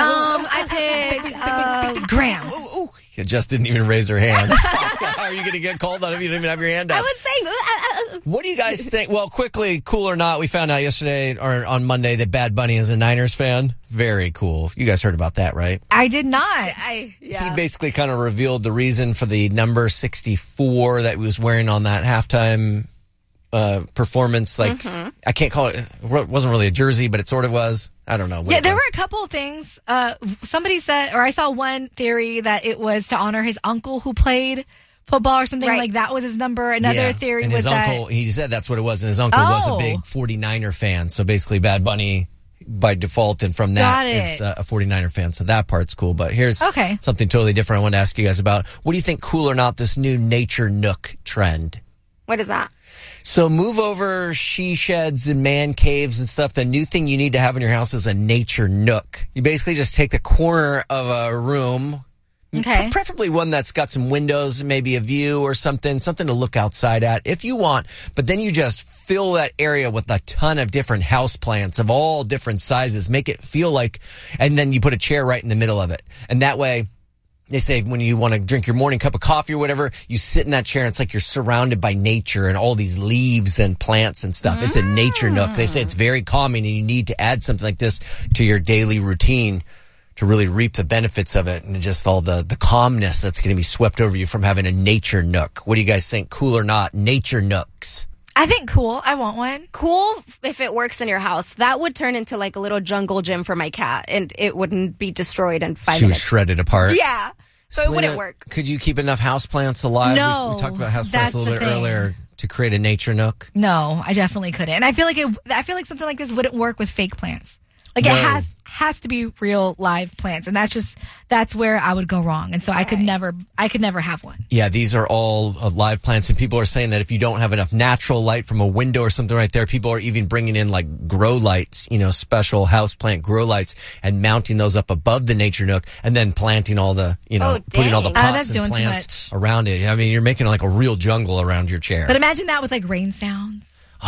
I picked Graham. You just didn't even raise her hand. How are you going to get called on if you don't even have your hand up? I was saying. What do you guys think? Well, quickly, cool or not, we found out yesterday or on Monday that Bad Bunny is a Niners fan. Very cool. You guys heard about that, right? I did not. He basically kind of revealed the reason for the number 64 that he was wearing on that halftime performance. Like, I can't call it wasn't really a jersey, but it sort of was. I don't know. Yeah, there were a couple of things. Somebody said, or I saw one theory that it was to honor his uncle who played football or something like that was his number. Another theory and was his uncle, he said that's what it was, and his uncle was a big 49er fan. So basically, Bad Bunny by default, and from that is a 49er fan. So that part's cool. But here's something totally different I wanted to ask you guys about. What do you think, cool or not, this new Nature Nook trend? What is that? So move over she sheds and man caves and stuff. The new thing you need to have in your house is a nature nook. You basically just take the corner of a room, preferably one that's got some windows, maybe a view or something to look outside at if you want. But then you just fill that area with a ton of different house plants of all different sizes. Make it feel like, and then you put a chair right in the middle of it. And that way, they say when you want to drink your morning cup of coffee or whatever, you sit in that chair and it's like you're surrounded by nature and all these leaves and plants and stuff. It's a nature nook. They say it's very calming and you need to add something like this to your daily routine to really reap the benefits of it and just all the calmness that's going to be swept over you from having a nature nook. What do you guys think? Cool or not? Nature nooks. I think cool. I want one. Cool if it works in your house. That would turn into like a little jungle gym for my cat, and it wouldn't be destroyed in 5 She was minutes. shredded apart. Yeah. So Selena, it wouldn't work. Could you keep enough houseplants alive? No, we talked about houseplants that's a little the bit thing. earlier to create a nature nook. No, I definitely couldn't. And I feel like something like this wouldn't work with fake plants. Like No. it has to be real live plants, and that's where I would go wrong. And so I could never have one. Yeah, these are all live plants, and people are saying that if you don't have enough natural light from a window or something right there, people are even bringing in like grow lights, special houseplant grow lights, and mounting those up above the nature nook, and then planting all the, putting all the pots that's and doing too plants around it. I mean, you're making like a real jungle around your chair. But imagine that with like rain sounds.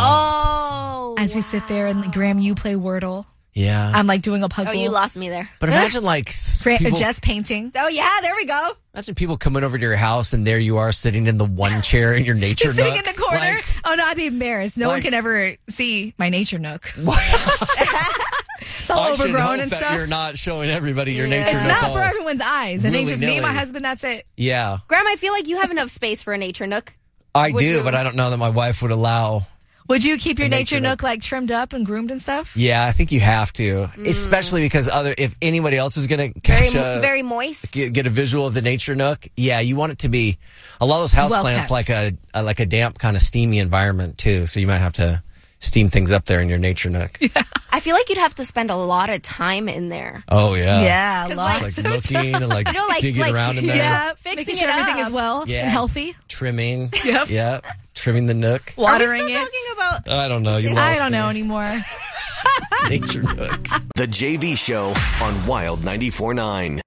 As we sit there and Graham, you play Wordle. Yeah. I'm like doing a puzzle. Oh, you lost me there. But imagine like people, Jess painting. Oh, yeah, there we go. imagine people coming over to your house and there you are sitting in the one chair in your nature Just nook. sitting in the corner. Like, Oh no, I'd be embarrassed. No one like- can ever see my nature nook. It's all I should overgrown hope and that stuff. you're not showing everybody your nature It's nook. not all for everyone's eyes. It ain't just me, willy-nilly. my husband. That's it. Yeah, Graham, I feel like you have enough space for a nature nook. I Would do, you- but I don't know that my wife would allow. Would you keep your A nature nature nook like trimmed up and groomed and stuff? Yeah, I think you have to, especially because if anybody else is going to catch Very moist. get a visual of the nature nook. Yeah, you want it to be a lot of those Well houseplants kept. like a damp kind of steamy environment too. So you might have to steam things up there in your nature nook. I feel like you'd have to spend a lot of time in there. Oh yeah, Yeah, 'Cause, lots like of looking and like You know, digging around in there, Yeah, Fixing making it sure everything up. is well Yeah. and healthy. trimming. Yep. Yeah, trimming the nook. Watering Are we still it. talking about? I don't know. You I lost don't me. know anymore. Nature nooks. The JV Show on Wild 94.9.